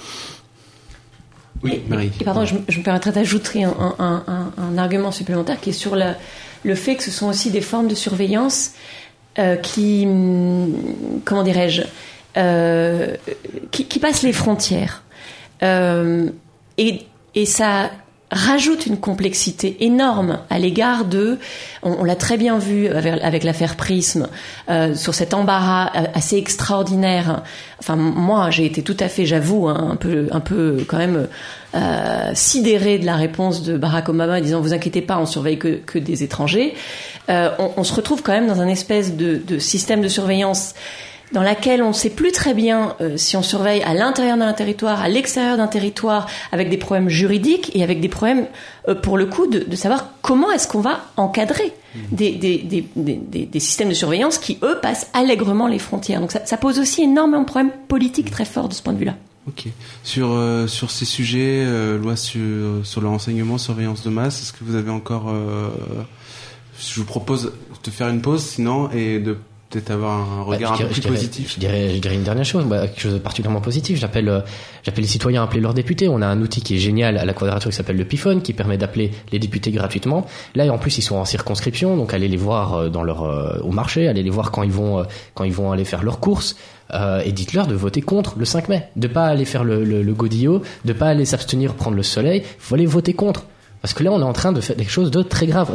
Oui, Marie. Et pardon, je me permettrais d'ajouter un argument supplémentaire qui est sur le fait que ce sont aussi des formes de surveillance qui, comment dirais-je, qui passent les frontières. Et ça rajoute une complexité énorme à l'égard on l'a très bien vu avec l'affaire Prism, sur cet embarras assez extraordinaire. Enfin, moi, j'ai été tout à fait, j'avoue, un peu quand même sidérée de la réponse de Barack Obama disant vous inquiétez pas, on surveille que des étrangers. On se retrouve quand même dans un espèce de système de surveillance dans laquelle on ne sait plus très bien si on surveille à l'intérieur d'un territoire, à l'extérieur d'un territoire, avec des problèmes juridiques et avec des problèmes, pour le coup, de savoir comment est-ce qu'on va encadrer des systèmes de surveillance qui, eux, passent allègrement les frontières. Donc ça pose aussi énormément de problèmes politiques très forts de ce point de vue-là. Ok. Sur ces sujets, loi sur le renseignement, surveillance de masse, est-ce que vous avez encore... je vous propose de faire une pause, sinon, et de peut-être avoir un regard un peu plus positif. Je dirais une dernière chose, quelque chose de particulièrement positif. J'appelle les citoyens à appeler leurs députés. On a un outil qui est génial à la Quadrature qui s'appelle le Pifone, qui permet d'appeler les députés gratuitement. Là, en plus, ils sont en circonscription, donc allez les voir au marché, allez les voir quand ils vont aller faire leurs courses. Et dites-leur de voter contre le 5 mai, de pas aller faire le godillot, de pas aller s'abstenir prendre le soleil. Faut aller voter contre. Parce que là, on est en train de faire quelque chose de très grave.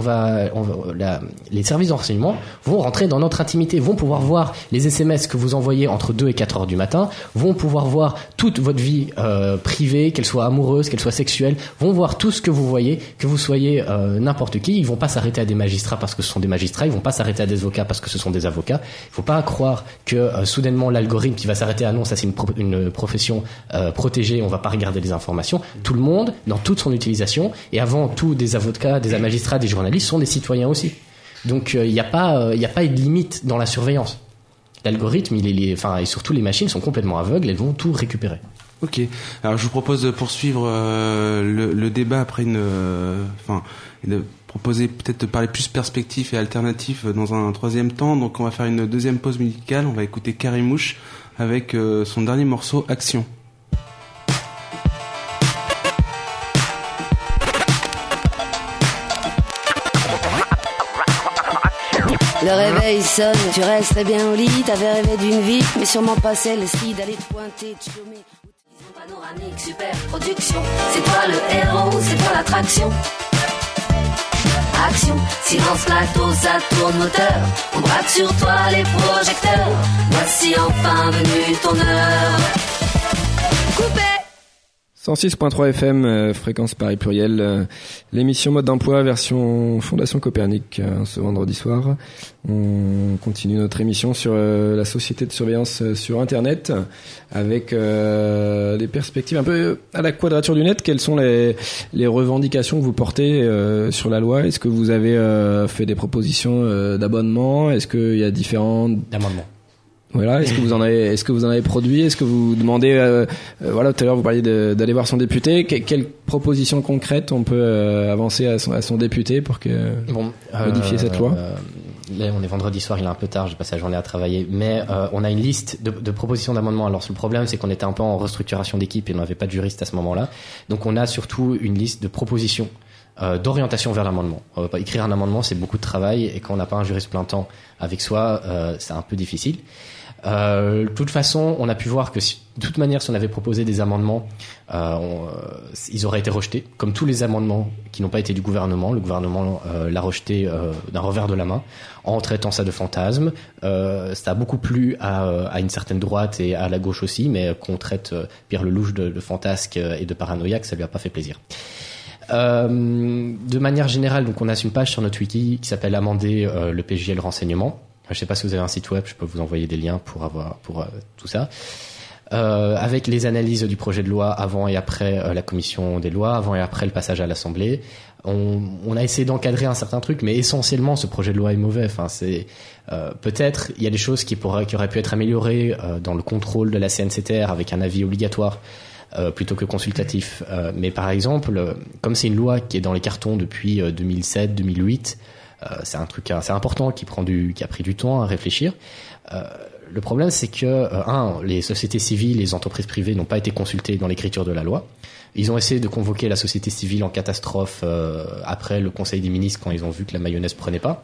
Les services de renseignement vont rentrer dans notre intimité, vont pouvoir voir les SMS que vous envoyez entre 2 et 4 heures du matin, vont pouvoir voir toute votre vie privée, qu'elle soit amoureuse, qu'elle soit sexuelle, vont voir tout ce que vous voyez, que vous soyez n'importe qui. Ils vont pas s'arrêter à des magistrats parce que ce sont des magistrats, ils vont pas s'arrêter à des avocats parce que ce sont des avocats. Il faut pas croire que soudainement l'algorithme qui va s'arrêter à non, ça c'est une profession protégée, on va pas regarder les informations. Tout le monde, dans toute son utilisation, et avant tout des avocats, des magistrats, des journalistes, sont des citoyens aussi. Donc il n'y a pas de limite dans la surveillance. L'algorithme, et surtout les machines sont complètement aveugles, elles vont tout récupérer. Ok. Alors je vous propose de poursuivre le débat après et de proposer peut-être de parler plus perspectif et alternatif dans un troisième temps. Donc on va faire une deuxième pause musicale. On va écouter Karimouche avec son dernier morceau, Action. Le réveil sonne, tu restes bien au lit, t'avais rêvé d'une vie, mais sûrement pas celle-ci, d'aller te pointer, te chômer. Panoramique, super production, c'est toi le héros, c'est toi l'attraction. Action, silence plateau, ça tourne moteur, on braque sur toi les projecteurs, voici enfin venu ton heure. Coupé 106.3 FM, fréquence Paris Pluriel, l'émission Mode d'emploi version Fondation Copernic, ce vendredi soir. On continue notre émission sur la société de surveillance sur Internet avec des perspectives un peu à la quadrature du net. Quelles sont les revendications que vous portez sur la loi? Est-ce que vous avez fait des propositions d'abonnement? Est-ce qu'il y a différents d'amendements? Voilà, est-ce que vous en avez produit? Est-ce que vous demandez voilà, tout à l'heure vous parliez d'aller voir son député. Quelles propositions concrètes on peut avancer à son député pour modifier cette loi? Là, on est vendredi soir, il est un peu tard, j'ai passé la journée à travailler, mais on a une liste de propositions d'amendements. Alors le problème, c'est qu'on était un peu en restructuration d'équipe et on n'avait pas de juriste à ce moment-là. Donc on a surtout une liste de propositions d'orientation vers l'amendement. Écrire un amendement, c'est beaucoup de travail, et quand on n'a pas un juriste plein temps avec soi, c'est un peu difficile. De toute façon, on a pu voir que de toute manière, si on avait proposé des amendements, ils auraient été rejetés, comme tous les amendements qui n'ont pas été du gouvernement. Le gouvernement l'a rejeté d'un revers de la main, en traitant ça de fantasme. Ça a beaucoup plu à une certaine droite et à la gauche aussi, mais qu'on traite Pierre Lelouch de fantasque et de paranoïaque, ça lui a pas fait plaisir. De manière générale, donc on a une page sur notre wiki qui s'appelle Amender le PJL renseignement. Je sais pas si vous avez un site web, je peux vous envoyer des liens pour tout ça. Avec les analyses du projet de loi avant et après la commission des lois, avant et après le passage à l'Assemblée. On a essayé d'encadrer un certain truc, mais essentiellement ce projet de loi est mauvais. Enfin, c'est peut-être il y a des choses qui auraient pu être améliorées dans le contrôle de la CNCTR avec un avis obligatoire plutôt que consultatif. Mais par exemple, comme c'est une loi qui est dans les cartons depuis 2007-2008. C'est un truc assez important qui a pris du temps à réfléchir. Le problème, c'est que les sociétés civiles, les entreprises privées n'ont pas été consultées dans l'écriture de la loi. Ils ont essayé de convoquer la société civile en catastrophe après le Conseil des ministres quand ils ont vu que la mayonnaise prenait pas.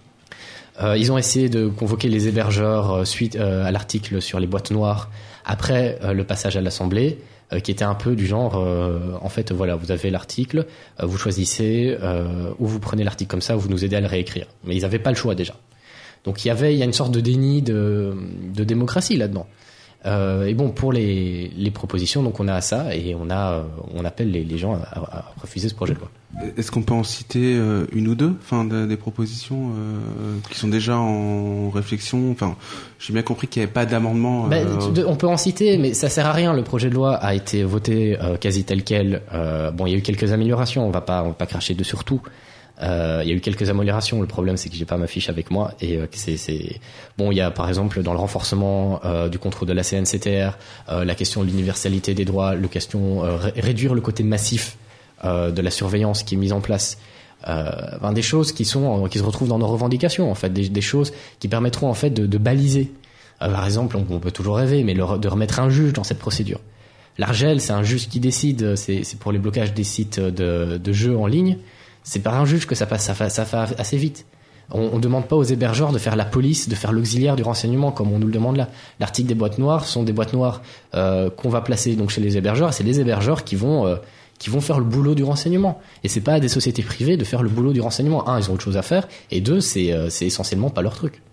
Ils ont essayé de convoquer les hébergeurs suite à l'article sur les boîtes noires après le passage à l'Assemblée. Qui était un peu du genre en fait voilà, vous avez l'article, vous choisissez ou vous prenez l'article comme ça ou vous nous aidez à le réécrire, mais ils n'avaient pas le choix déjà. Donc il y a une sorte de déni de démocratie là-dedans. Et bon, pour les propositions, donc on a ça et on appelle les gens à refuser ce projet de loi. Est-ce qu'on peut en citer une ou deux, des propositions qui sont déjà en réflexion? Enfin, j'ai bien compris qu'il n'y avait pas d'amendement. On peut en citer, mais ça sert à rien. Le projet de loi a été voté quasi tel quel. Bon, il y a eu quelques améliorations. On va pas cracher dessus sur tout. Il y a eu quelques améliorations. Le problème, c'est que j'ai pas ma fiche avec moi et bon. Il y a par exemple dans le renforcement du contrôle de la CNCTR, la question de l'universalité des droits, la question réduire le côté massif de la surveillance qui est mise en place. Des choses qui se retrouvent dans nos revendications en fait, des choses qui permettront en fait de baliser. Par exemple, on peut toujours rêver, mais de remettre un juge dans cette procédure. L'Argel, c'est un juge qui décide. C'est pour les blocages des sites de jeux en ligne. C'est par un juge que ça passe, ça fait assez vite. On demande pas aux hébergeurs de faire la police, de faire l'auxiliaire du renseignement comme on nous le demande là. L'article des boîtes noires sont des boîtes noires qu'on va placer donc chez les hébergeurs. C'est les hébergeurs qui vont qui vont faire le boulot du renseignement. Et c'est pas à des sociétés privées de faire le boulot du renseignement. Un, ils ont autre chose à faire, et deux, c'est essentiellement pas leur truc.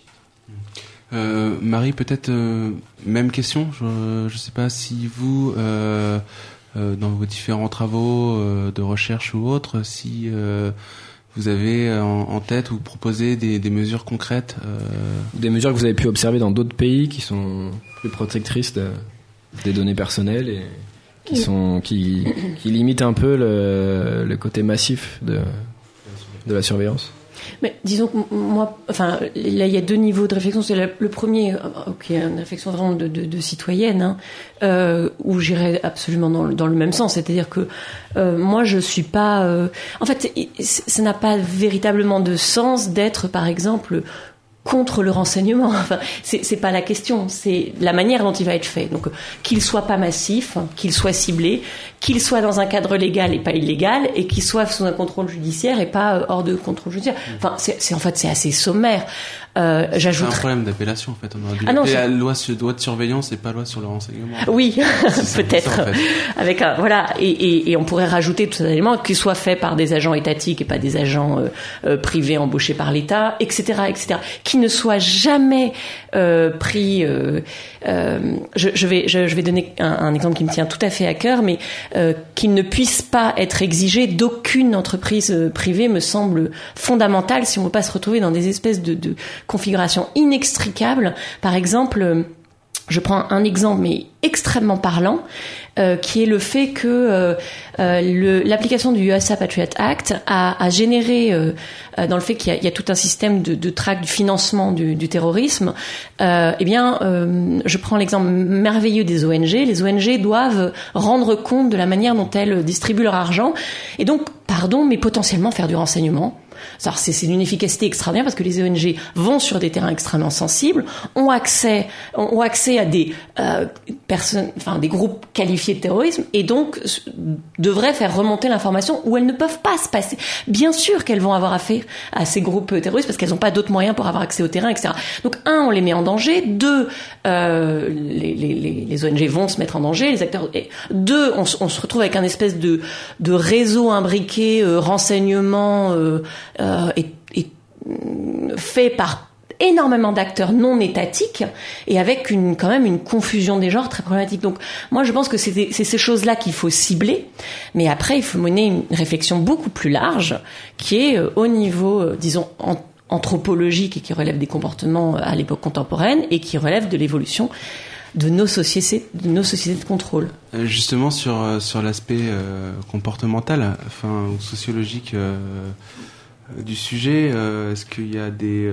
Marie, peut-être même question. Je sais pas si vous, dans vos différents travaux de recherche ou autres, si vous avez en tête ou proposé des mesures concrètes. Des mesures que vous avez pu observer dans d'autres pays qui sont plus protectrices des données personnelles et qui limitent un peu le côté massif de la surveillance. Mais disons que moi, enfin, là, il y a deux niveaux de réflexion. C'est le premier, une réflexion vraiment de citoyenne, où j'irais absolument dans le même sens. C'est-à-dire que moi, je suis pas. En fait, ça n'a pas véritablement de sens d'être, par exemple, contre le renseignement. Enfin, c'est pas la question, c'est la manière dont il va être fait. Donc, qu'il soit pas massif, qu'il soit ciblé, qu'il soit dans un cadre légal et pas illégal, et qu'il soit sous un contrôle judiciaire et pas hors de contrôle judiciaire. Enfin, c'est assez sommaire. J'ajouterais... C'est un problème d'appellation, en fait. On aurait dû appeler la loi de surveillance et pas loi sur le renseignement. Oui, peut-être. Ça, en fait. Avec voilà, et on pourrait rajouter tout un élément qu'il soit fait par des agents étatiques et pas des agents privés embauchés par l'État, etc., etc. Qui ne soit jamais pris. Je vais donner un exemple qui me tient tout à fait à cœur, mais qu'il ne puisse pas être exigé d'aucune entreprise privée me semble fondamental si on ne veut pas se retrouver dans des espèces de configuration inextricable. Par exemple, je prends un exemple mais extrêmement parlant, qui est le fait que l'application du USA Patriot Act a généré, dans le fait qu'il y a tout un système de traque du financement du terrorisme, je prends l'exemple merveilleux des ONG. Les ONG doivent rendre compte de la manière dont elles distribuent leur argent, et donc, mais potentiellement faire du renseignement. Alors c'est une efficacité extraordinaire parce que les ONG vont sur des terrains extrêmement sensibles, ont accès à des personnes, enfin des groupes qualifiés de terrorisme, et donc devraient faire remonter l'information où elles ne peuvent pas se passer. Bien sûr qu'elles vont avoir affaire à ces groupes terroristes parce qu'elles n'ont pas d'autres moyens pour avoir accès au terrain, etc. Donc on les met en danger. Deux, les ONG vont se mettre en danger, les acteurs. Et deux, on se retrouve avec un espèce de réseau imbriqué, renseignement. Fait par énormément d'acteurs non étatiques et avec quand même une confusion des genres très problématique. Donc moi je pense que c'est ces choses-là qu'il faut cibler, mais après il faut mener une réflexion beaucoup plus large qui est au niveau, disons, anthropologique et qui relève des comportements à l'époque contemporaine et qui relève de l'évolution de nos sociétés de contrôle. Justement sur l'aspect comportemental, enfin ou sociologique du sujet, est-ce qu'il y a des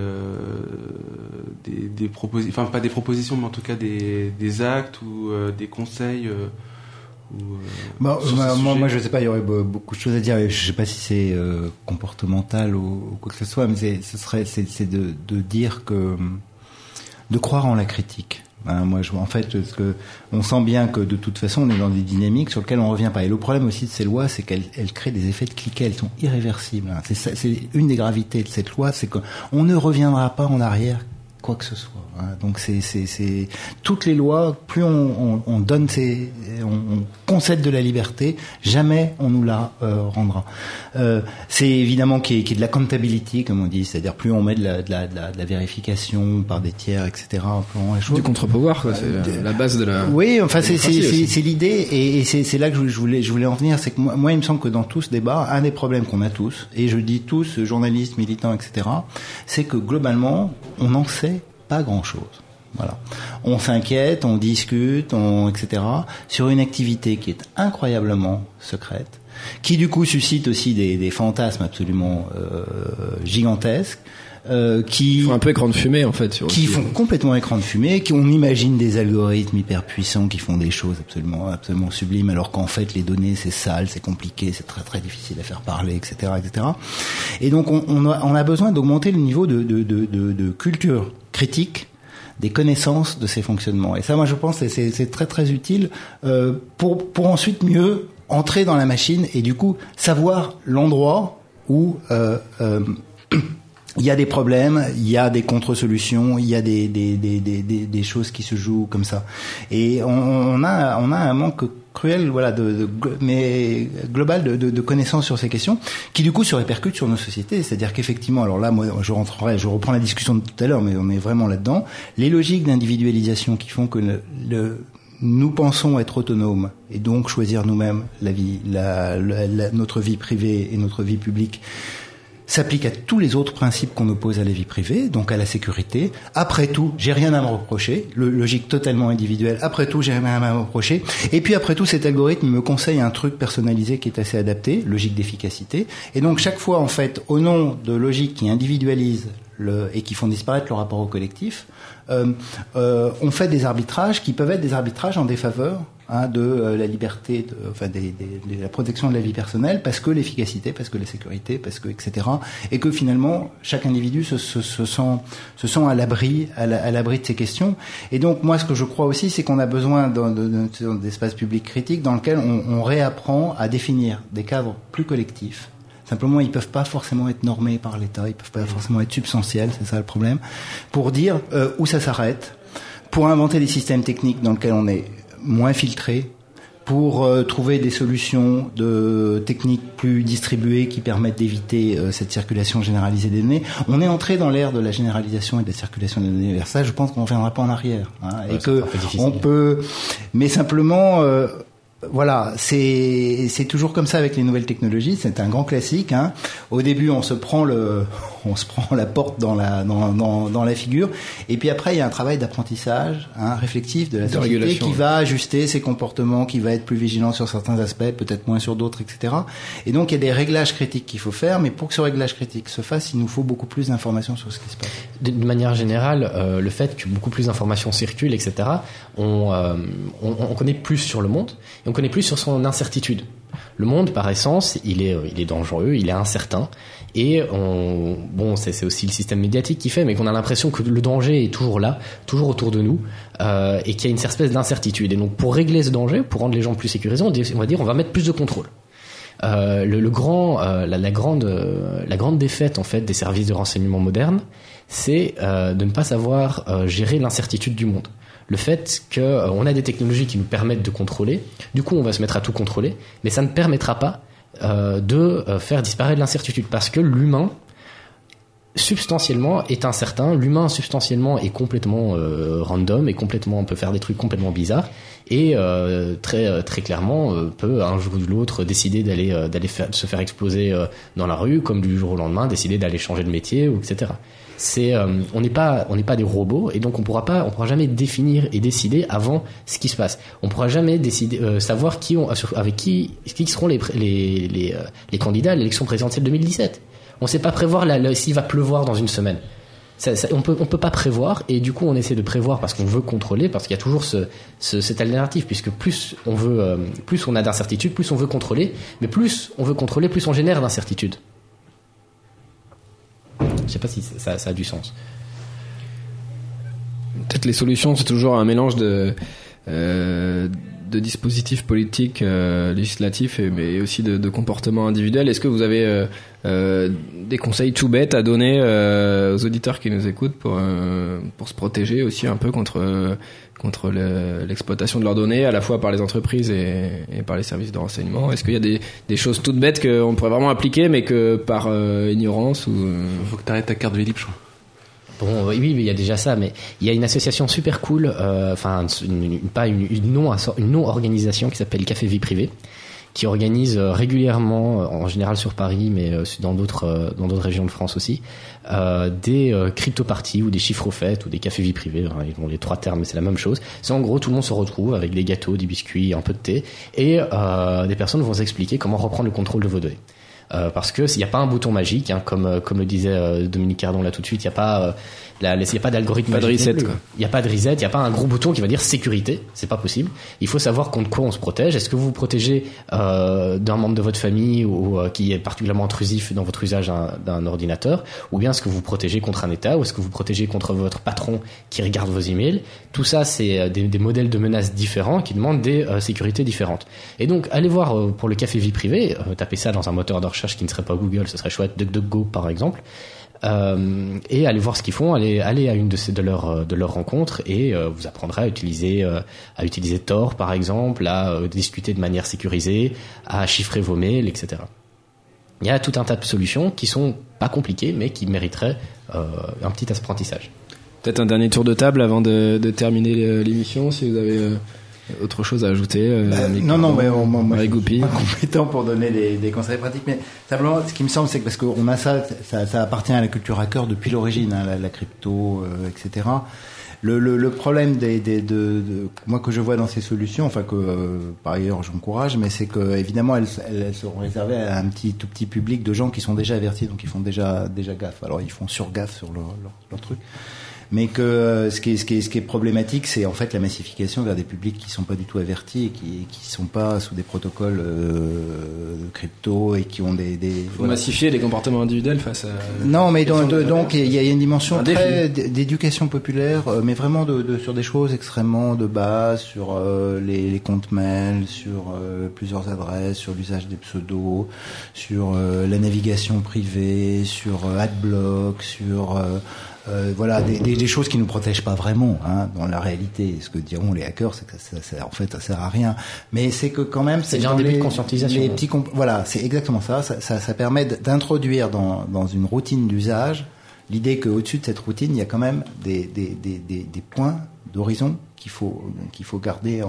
propositions, enfin pas des propositions, mais en tout cas des actes ou des conseils moi je sais pas, il y aurait beaucoup de choses à dire. Je sais pas si c'est comportemental ou quoi que ce soit, mais c'est de dire que de croire en la critique. En fait, parce que on sent bien que de toute façon, on est dans des dynamiques sur lesquelles on revient pas. Et le problème aussi de ces lois, c'est qu'elles créent des effets de cliquet. Elles sont irréversibles. C'est une des gravités de cette loi, c'est qu'on ne reviendra pas en arrière quoi que ce soit. Donc c'est toutes les lois, plus on donne on concède de la liberté, jamais on nous la rendra. C'est évidemment qu'il y ait de la accountability, comme on dit, c'est-à-dire plus on met de la vérification par des tiers, etc. Plus on du contre-pouvoir, quoi. C'est la base de la. Oui, enfin c'est l'idée, et c'est là que je voulais en venir, c'est que moi il me semble que dans tout ce débat, un des problèmes qu'on a tous, et je dis tous, journalistes, militants, etc., c'est que globalement on n'en sait pas grand-chose. Voilà. On s'inquiète, on discute, etc. sur une activité qui est incroyablement secrète, qui du coup suscite aussi des fantasmes absolument gigantesques, qui font un peu écran de fumée en fait. Qui font complètement écran de fumée, on imagine des algorithmes hyper puissants qui font des choses absolument sublimes, alors qu'en fait les données c'est sale, c'est compliqué, c'est très très difficile à faire parler, etc., etc. Et donc on a besoin d'augmenter le niveau de culture critique, des connaissances de ces fonctionnements. Et ça, moi, je pense que c'est très très utile pour ensuite mieux entrer dans la machine et du coup savoir l'endroit où il y a des problèmes, il y a des contre-solutions, il y a des choses qui se jouent comme ça. Et on a un manque cruel, voilà, mais global de connaissances sur ces questions, qui du coup se répercutent sur nos sociétés. C'est-à-dire qu'effectivement, alors là, moi, je reprends la discussion de tout à l'heure, mais on est vraiment là-dedans. Les logiques d'individualisation qui font que nous pensons être autonomes et donc choisir nous-mêmes notre vie privée et notre vie publique s'applique à tous les autres principes qu'on oppose à la vie privée, donc à la sécurité. Après tout, j'ai rien à me reprocher. Logique totalement individuelle. Après tout, j'ai rien à me reprocher. Et puis après tout, cet algorithme me conseille un truc personnalisé qui est assez adapté, logique d'efficacité. Et donc chaque fois, en fait, au nom de logiques qui individualisent et qui font disparaître le rapport au collectif, on fait des arbitrages qui peuvent être des arbitrages en défaveur de la liberté, de la protection de la vie personnelle, parce que l'efficacité, parce que la sécurité, parce que etc. Et que finalement chaque individu se sent à l'abri de ces questions. Et donc moi, ce que je crois aussi, c'est qu'on a besoin d'espaces publics critiques dans lesquels on réapprend à définir des cadres plus collectifs. Simplement, ils peuvent pas forcément être normés par l'État, ils peuvent pas forcément être substantiels, c'est ça le problème. Pour dire où ça s'arrête, pour inventer des systèmes techniques dans lesquels on est moins filtré, pour trouver des solutions techniques plus distribuées qui permettent d'éviter cette circulation généralisée des données. On est entré dans l'ère de la généralisation et de la circulation des données. Vers ça, je pense qu'on ne reviendra pas en arrière. Et que on peut, mais simplement. Voilà, c'est toujours comme ça avec les nouvelles technologies. C'est un grand classique. Au début, on se prend la porte dans la figure, et puis après, il y a un travail d'apprentissage, réflexif de la société qui va ajuster ses comportements, qui va être plus vigilant sur certains aspects, peut-être moins sur d'autres, etc. Et donc, il y a des réglages critiques qu'il faut faire, mais pour que ce réglage critique se fasse, il nous faut beaucoup plus d'informations sur ce qui se passe. De manière générale, le fait que beaucoup plus d'informations circulent, etc., on connaît plus sur le monde. Et on connaît plus sur son incertitude. Le monde, par essence, il est dangereux, il est incertain, et c'est aussi le système médiatique qui fait, mais qu'on a l'impression que le danger est toujours là, toujours autour de nous, et qu'il y a une espèce d'incertitude. Et donc, pour régler ce danger, pour rendre les gens plus sécurisés, on va mettre plus de contrôle. La grande défaite, en fait, des services de renseignement modernes, c'est de ne pas savoir gérer l'incertitude du monde. Le fait qu'on a des technologies qui nous permettent de contrôler, du coup on va se mettre à tout contrôler, mais ça ne permettra pas de faire disparaître l'incertitude, parce que l'humain substantiellement est incertain, l'humain substantiellement est complètement random, et complètement peut faire des trucs complètement bizarres, et très clairement peut un jour ou l'autre décider d'aller se faire exploser dans la rue, comme du jour au lendemain décider d'aller changer de métier, ou etc. On n'est pas des robots, et donc on pourra jamais définir et décider avant ce qui se passe. On pourra jamais décider savoir qui seront les candidats à l'élection présidentielle 2017. On sait pas prévoir s'il va pleuvoir dans une semaine. On peut pas prévoir, et du coup on essaie de prévoir parce qu'on veut contrôler, parce qu'il y a toujours cette alternative, puisque plus on a d'incertitude, plus on veut contrôler, mais plus on veut contrôler, plus on génère d'incertitude. Je sais pas si ça a du sens. Peut-être les solutions, c'est toujours un mélange de dispositifs politiques, législatifs, mais aussi de comportements individuels. Est-ce que vous avez des conseils tout bêtes à donner aux auditeurs qui nous écoutent pour se protéger aussi un peu contre l'exploitation de leurs données, à la fois par les entreprises et par les services de renseignement? Est-ce qu'il y a des choses toutes bêtes qu'on pourrait vraiment appliquer, mais que par ignorance ou... Faut que t'arrêtes ta carte Vélib, je crois. Bon, oui, il y a déjà ça, mais il y a une association super cool, une non-organisation qui s'appelle Café Vie Privée, qui organise régulièrement, en général sur Paris, mais dans d'autres régions de France aussi, des crypto-parties ou des chiffres au fait ou des cafés vie privée. Ils ont les trois termes, mais c'est la même chose. C'est en gros, tout le monde se retrouve avec des gâteaux, des biscuits, un peu de thé, et des personnes vont s'expliquer comment reprendre le contrôle de vos données. Parce que s'il n'y a pas un bouton magique, comme le disait Dominique Cardon là tout de suite, il n'y a pas d'algorithme magique. Pas de reset, quoi. Il n'y a pas de reset, il n'y a pas un gros bouton qui va dire sécurité, c'est pas possible. Il faut savoir contre quoi on se protège. Est-ce que vous vous protégez d'un membre de votre famille ou qui est particulièrement intrusif dans votre usage d'un ordinateur, ou bien est-ce que vous vous protégez contre un État, ou est-ce que vous vous protégez contre votre patron qui regarde vos emails? Tout ça, c'est des modèles de menaces différents qui demandent des sécurités différentes. Et donc, allez voir pour le café vie privée, tapez ça dans un moteur de recherche qui ne serait pas Google, ce serait chouette, DuckDuckGo par exemple. et allez voir ce qu'ils font, allez à une de leurs rencontres et vous apprendrez à utiliser Tor par exemple, à discuter de manière sécurisée, à chiffrer vos mails, etc. Il y a tout un tas de solutions qui sont pas compliquées mais qui mériteraient un petit apprentissage. Peut-être un dernier tour de table avant de terminer l'émission, si vous avez autre chose à ajouter. Non, mais moi je suis pas compétent pour donner des conseils pratiques, mais simplement, ce qui me semble, c'est que parce qu'on a ça appartient à la culture hacker depuis l'origine, hein, la crypto, etc. Le problème de moi que je vois dans ces solutions, enfin que par ailleurs j'encourage, mais c'est que évidemment elles seront réservées à un tout petit public de gens qui sont déjà avertis, donc ils font déjà gaffe. Alors ils font surgaffe sur leur truc. Mais que ce qui est problématique, c'est en fait la massification vers des publics qui sont pas du tout avertis et qui sont pas sous des protocoles de crypto et qui ont des faut massifier les comportements individuels face à non, mais donc il y a une dimension très d'éducation populaire, mais vraiment sur des choses extrêmement de base, sur les comptes mail, sur plusieurs adresses, sur l'usage des pseudos, sur la navigation privée, sur Adblock, sur voilà des choses qui nous protègent pas vraiment, hein, dans la réalité. Ce que diront les hackers, c'est que ça en fait ça sert à rien. Mais c'est que quand même c'est un début de conscientisation. Les petits voilà, c'est exactement ça. Ça permet d'introduire dans une routine d'usage l'idée que au-dessus de cette routine, il y a quand même des points d'horizon qu'il faut garder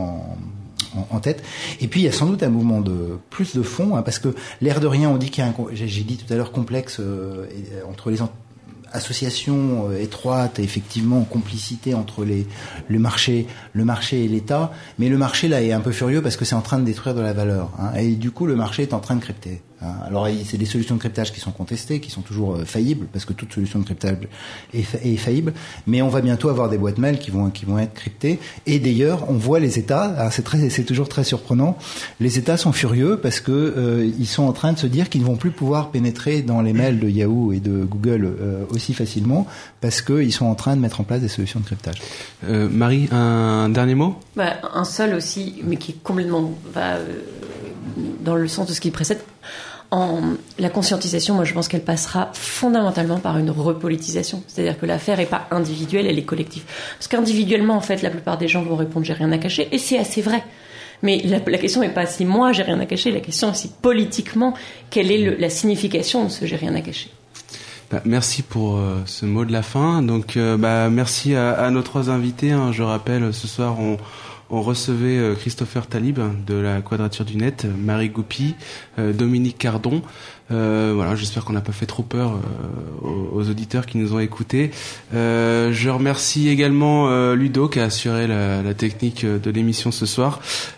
en tête. Et puis il y a sans doute un mouvement de plus de fond, hein, parce que l'air de rien, on dit qu'il y a j'ai dit tout à l'heure complexe entre les association étroite et effectivement complicité entre le marché et l'État, mais le marché là est un peu furieux parce que c'est en train de détruire de la valeur, hein, et du coup le marché est en train de crypter, hein. Alors c'est des solutions de cryptage qui sont contestées, qui sont toujours faillibles parce que toute solution de cryptage est faillible, mais on va bientôt avoir des boîtes mail qui vont être cryptées, et d'ailleurs on voit les États, alors c'est toujours très surprenant, les États sont furieux parce que ils sont en train de se dire qu'ils ne vont plus pouvoir pénétrer dans les mails de Yahoo et de Google aussi facilement parce qu'ils sont en train de mettre en place des solutions de cryptage. Marie, un dernier mot ? Un seul aussi, mais qui complètement va dans le sens de ce qui précède. La conscientisation, moi je pense qu'elle passera fondamentalement par une repolitisation. C'est-à-dire que l'affaire n'est pas individuelle, elle est collective. Parce qu'individuellement, en fait, la plupart des gens vont répondre « j'ai rien à cacher », et c'est assez vrai. Mais la question n'est pas si moi j'ai rien à cacher, la question est si politiquement, quelle est la signification de ce « j'ai rien à cacher ». Merci pour ce mot de la fin. Donc, merci à nos trois invités, hein. Je rappelle, ce soir, on recevait Christopher Talib de la Quadrature du Net, Marie Goupy, Dominique Cardon. Voilà, j'espère qu'on n'a pas fait trop peur aux auditeurs qui nous ont écoutés. Je remercie également Ludo qui a assuré la technique de l'émission ce soir.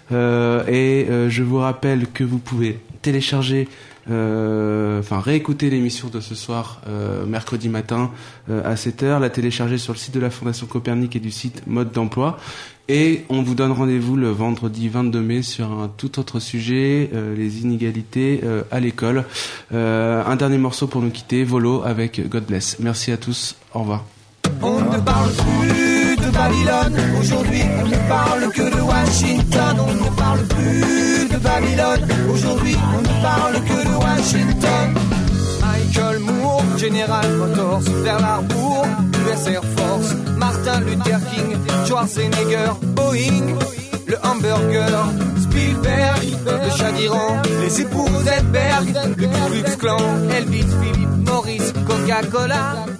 Et je vous rappelle que vous pouvez télécharger réécouter l'émission de ce soir mercredi matin à 7h, la télécharger sur le site de la Fondation Copernic et du site Mode d'emploi, et on vous donne rendez-vous le vendredi 22 mai sur un tout autre sujet, les inégalités à l'école. Un dernier morceau pour nous quitter, Volo avec God Bless. Merci à tous, au revoir. On ne parle plus de Babylone, aujourd'hui on ne parle que de Washington. On ne parle plus de Babylone, aujourd'hui on ne parle que de Washington. Michael Moore, General Motors, Pearl Harbor, US Air Force, Martin Luther King, Schwarzenegger, Boeing, le hamburger, Spielberg, le Shah d'Iran, les époux Edberg, le Ku Klux Klan, Elvis, Philippe Morris, Coca-Cola.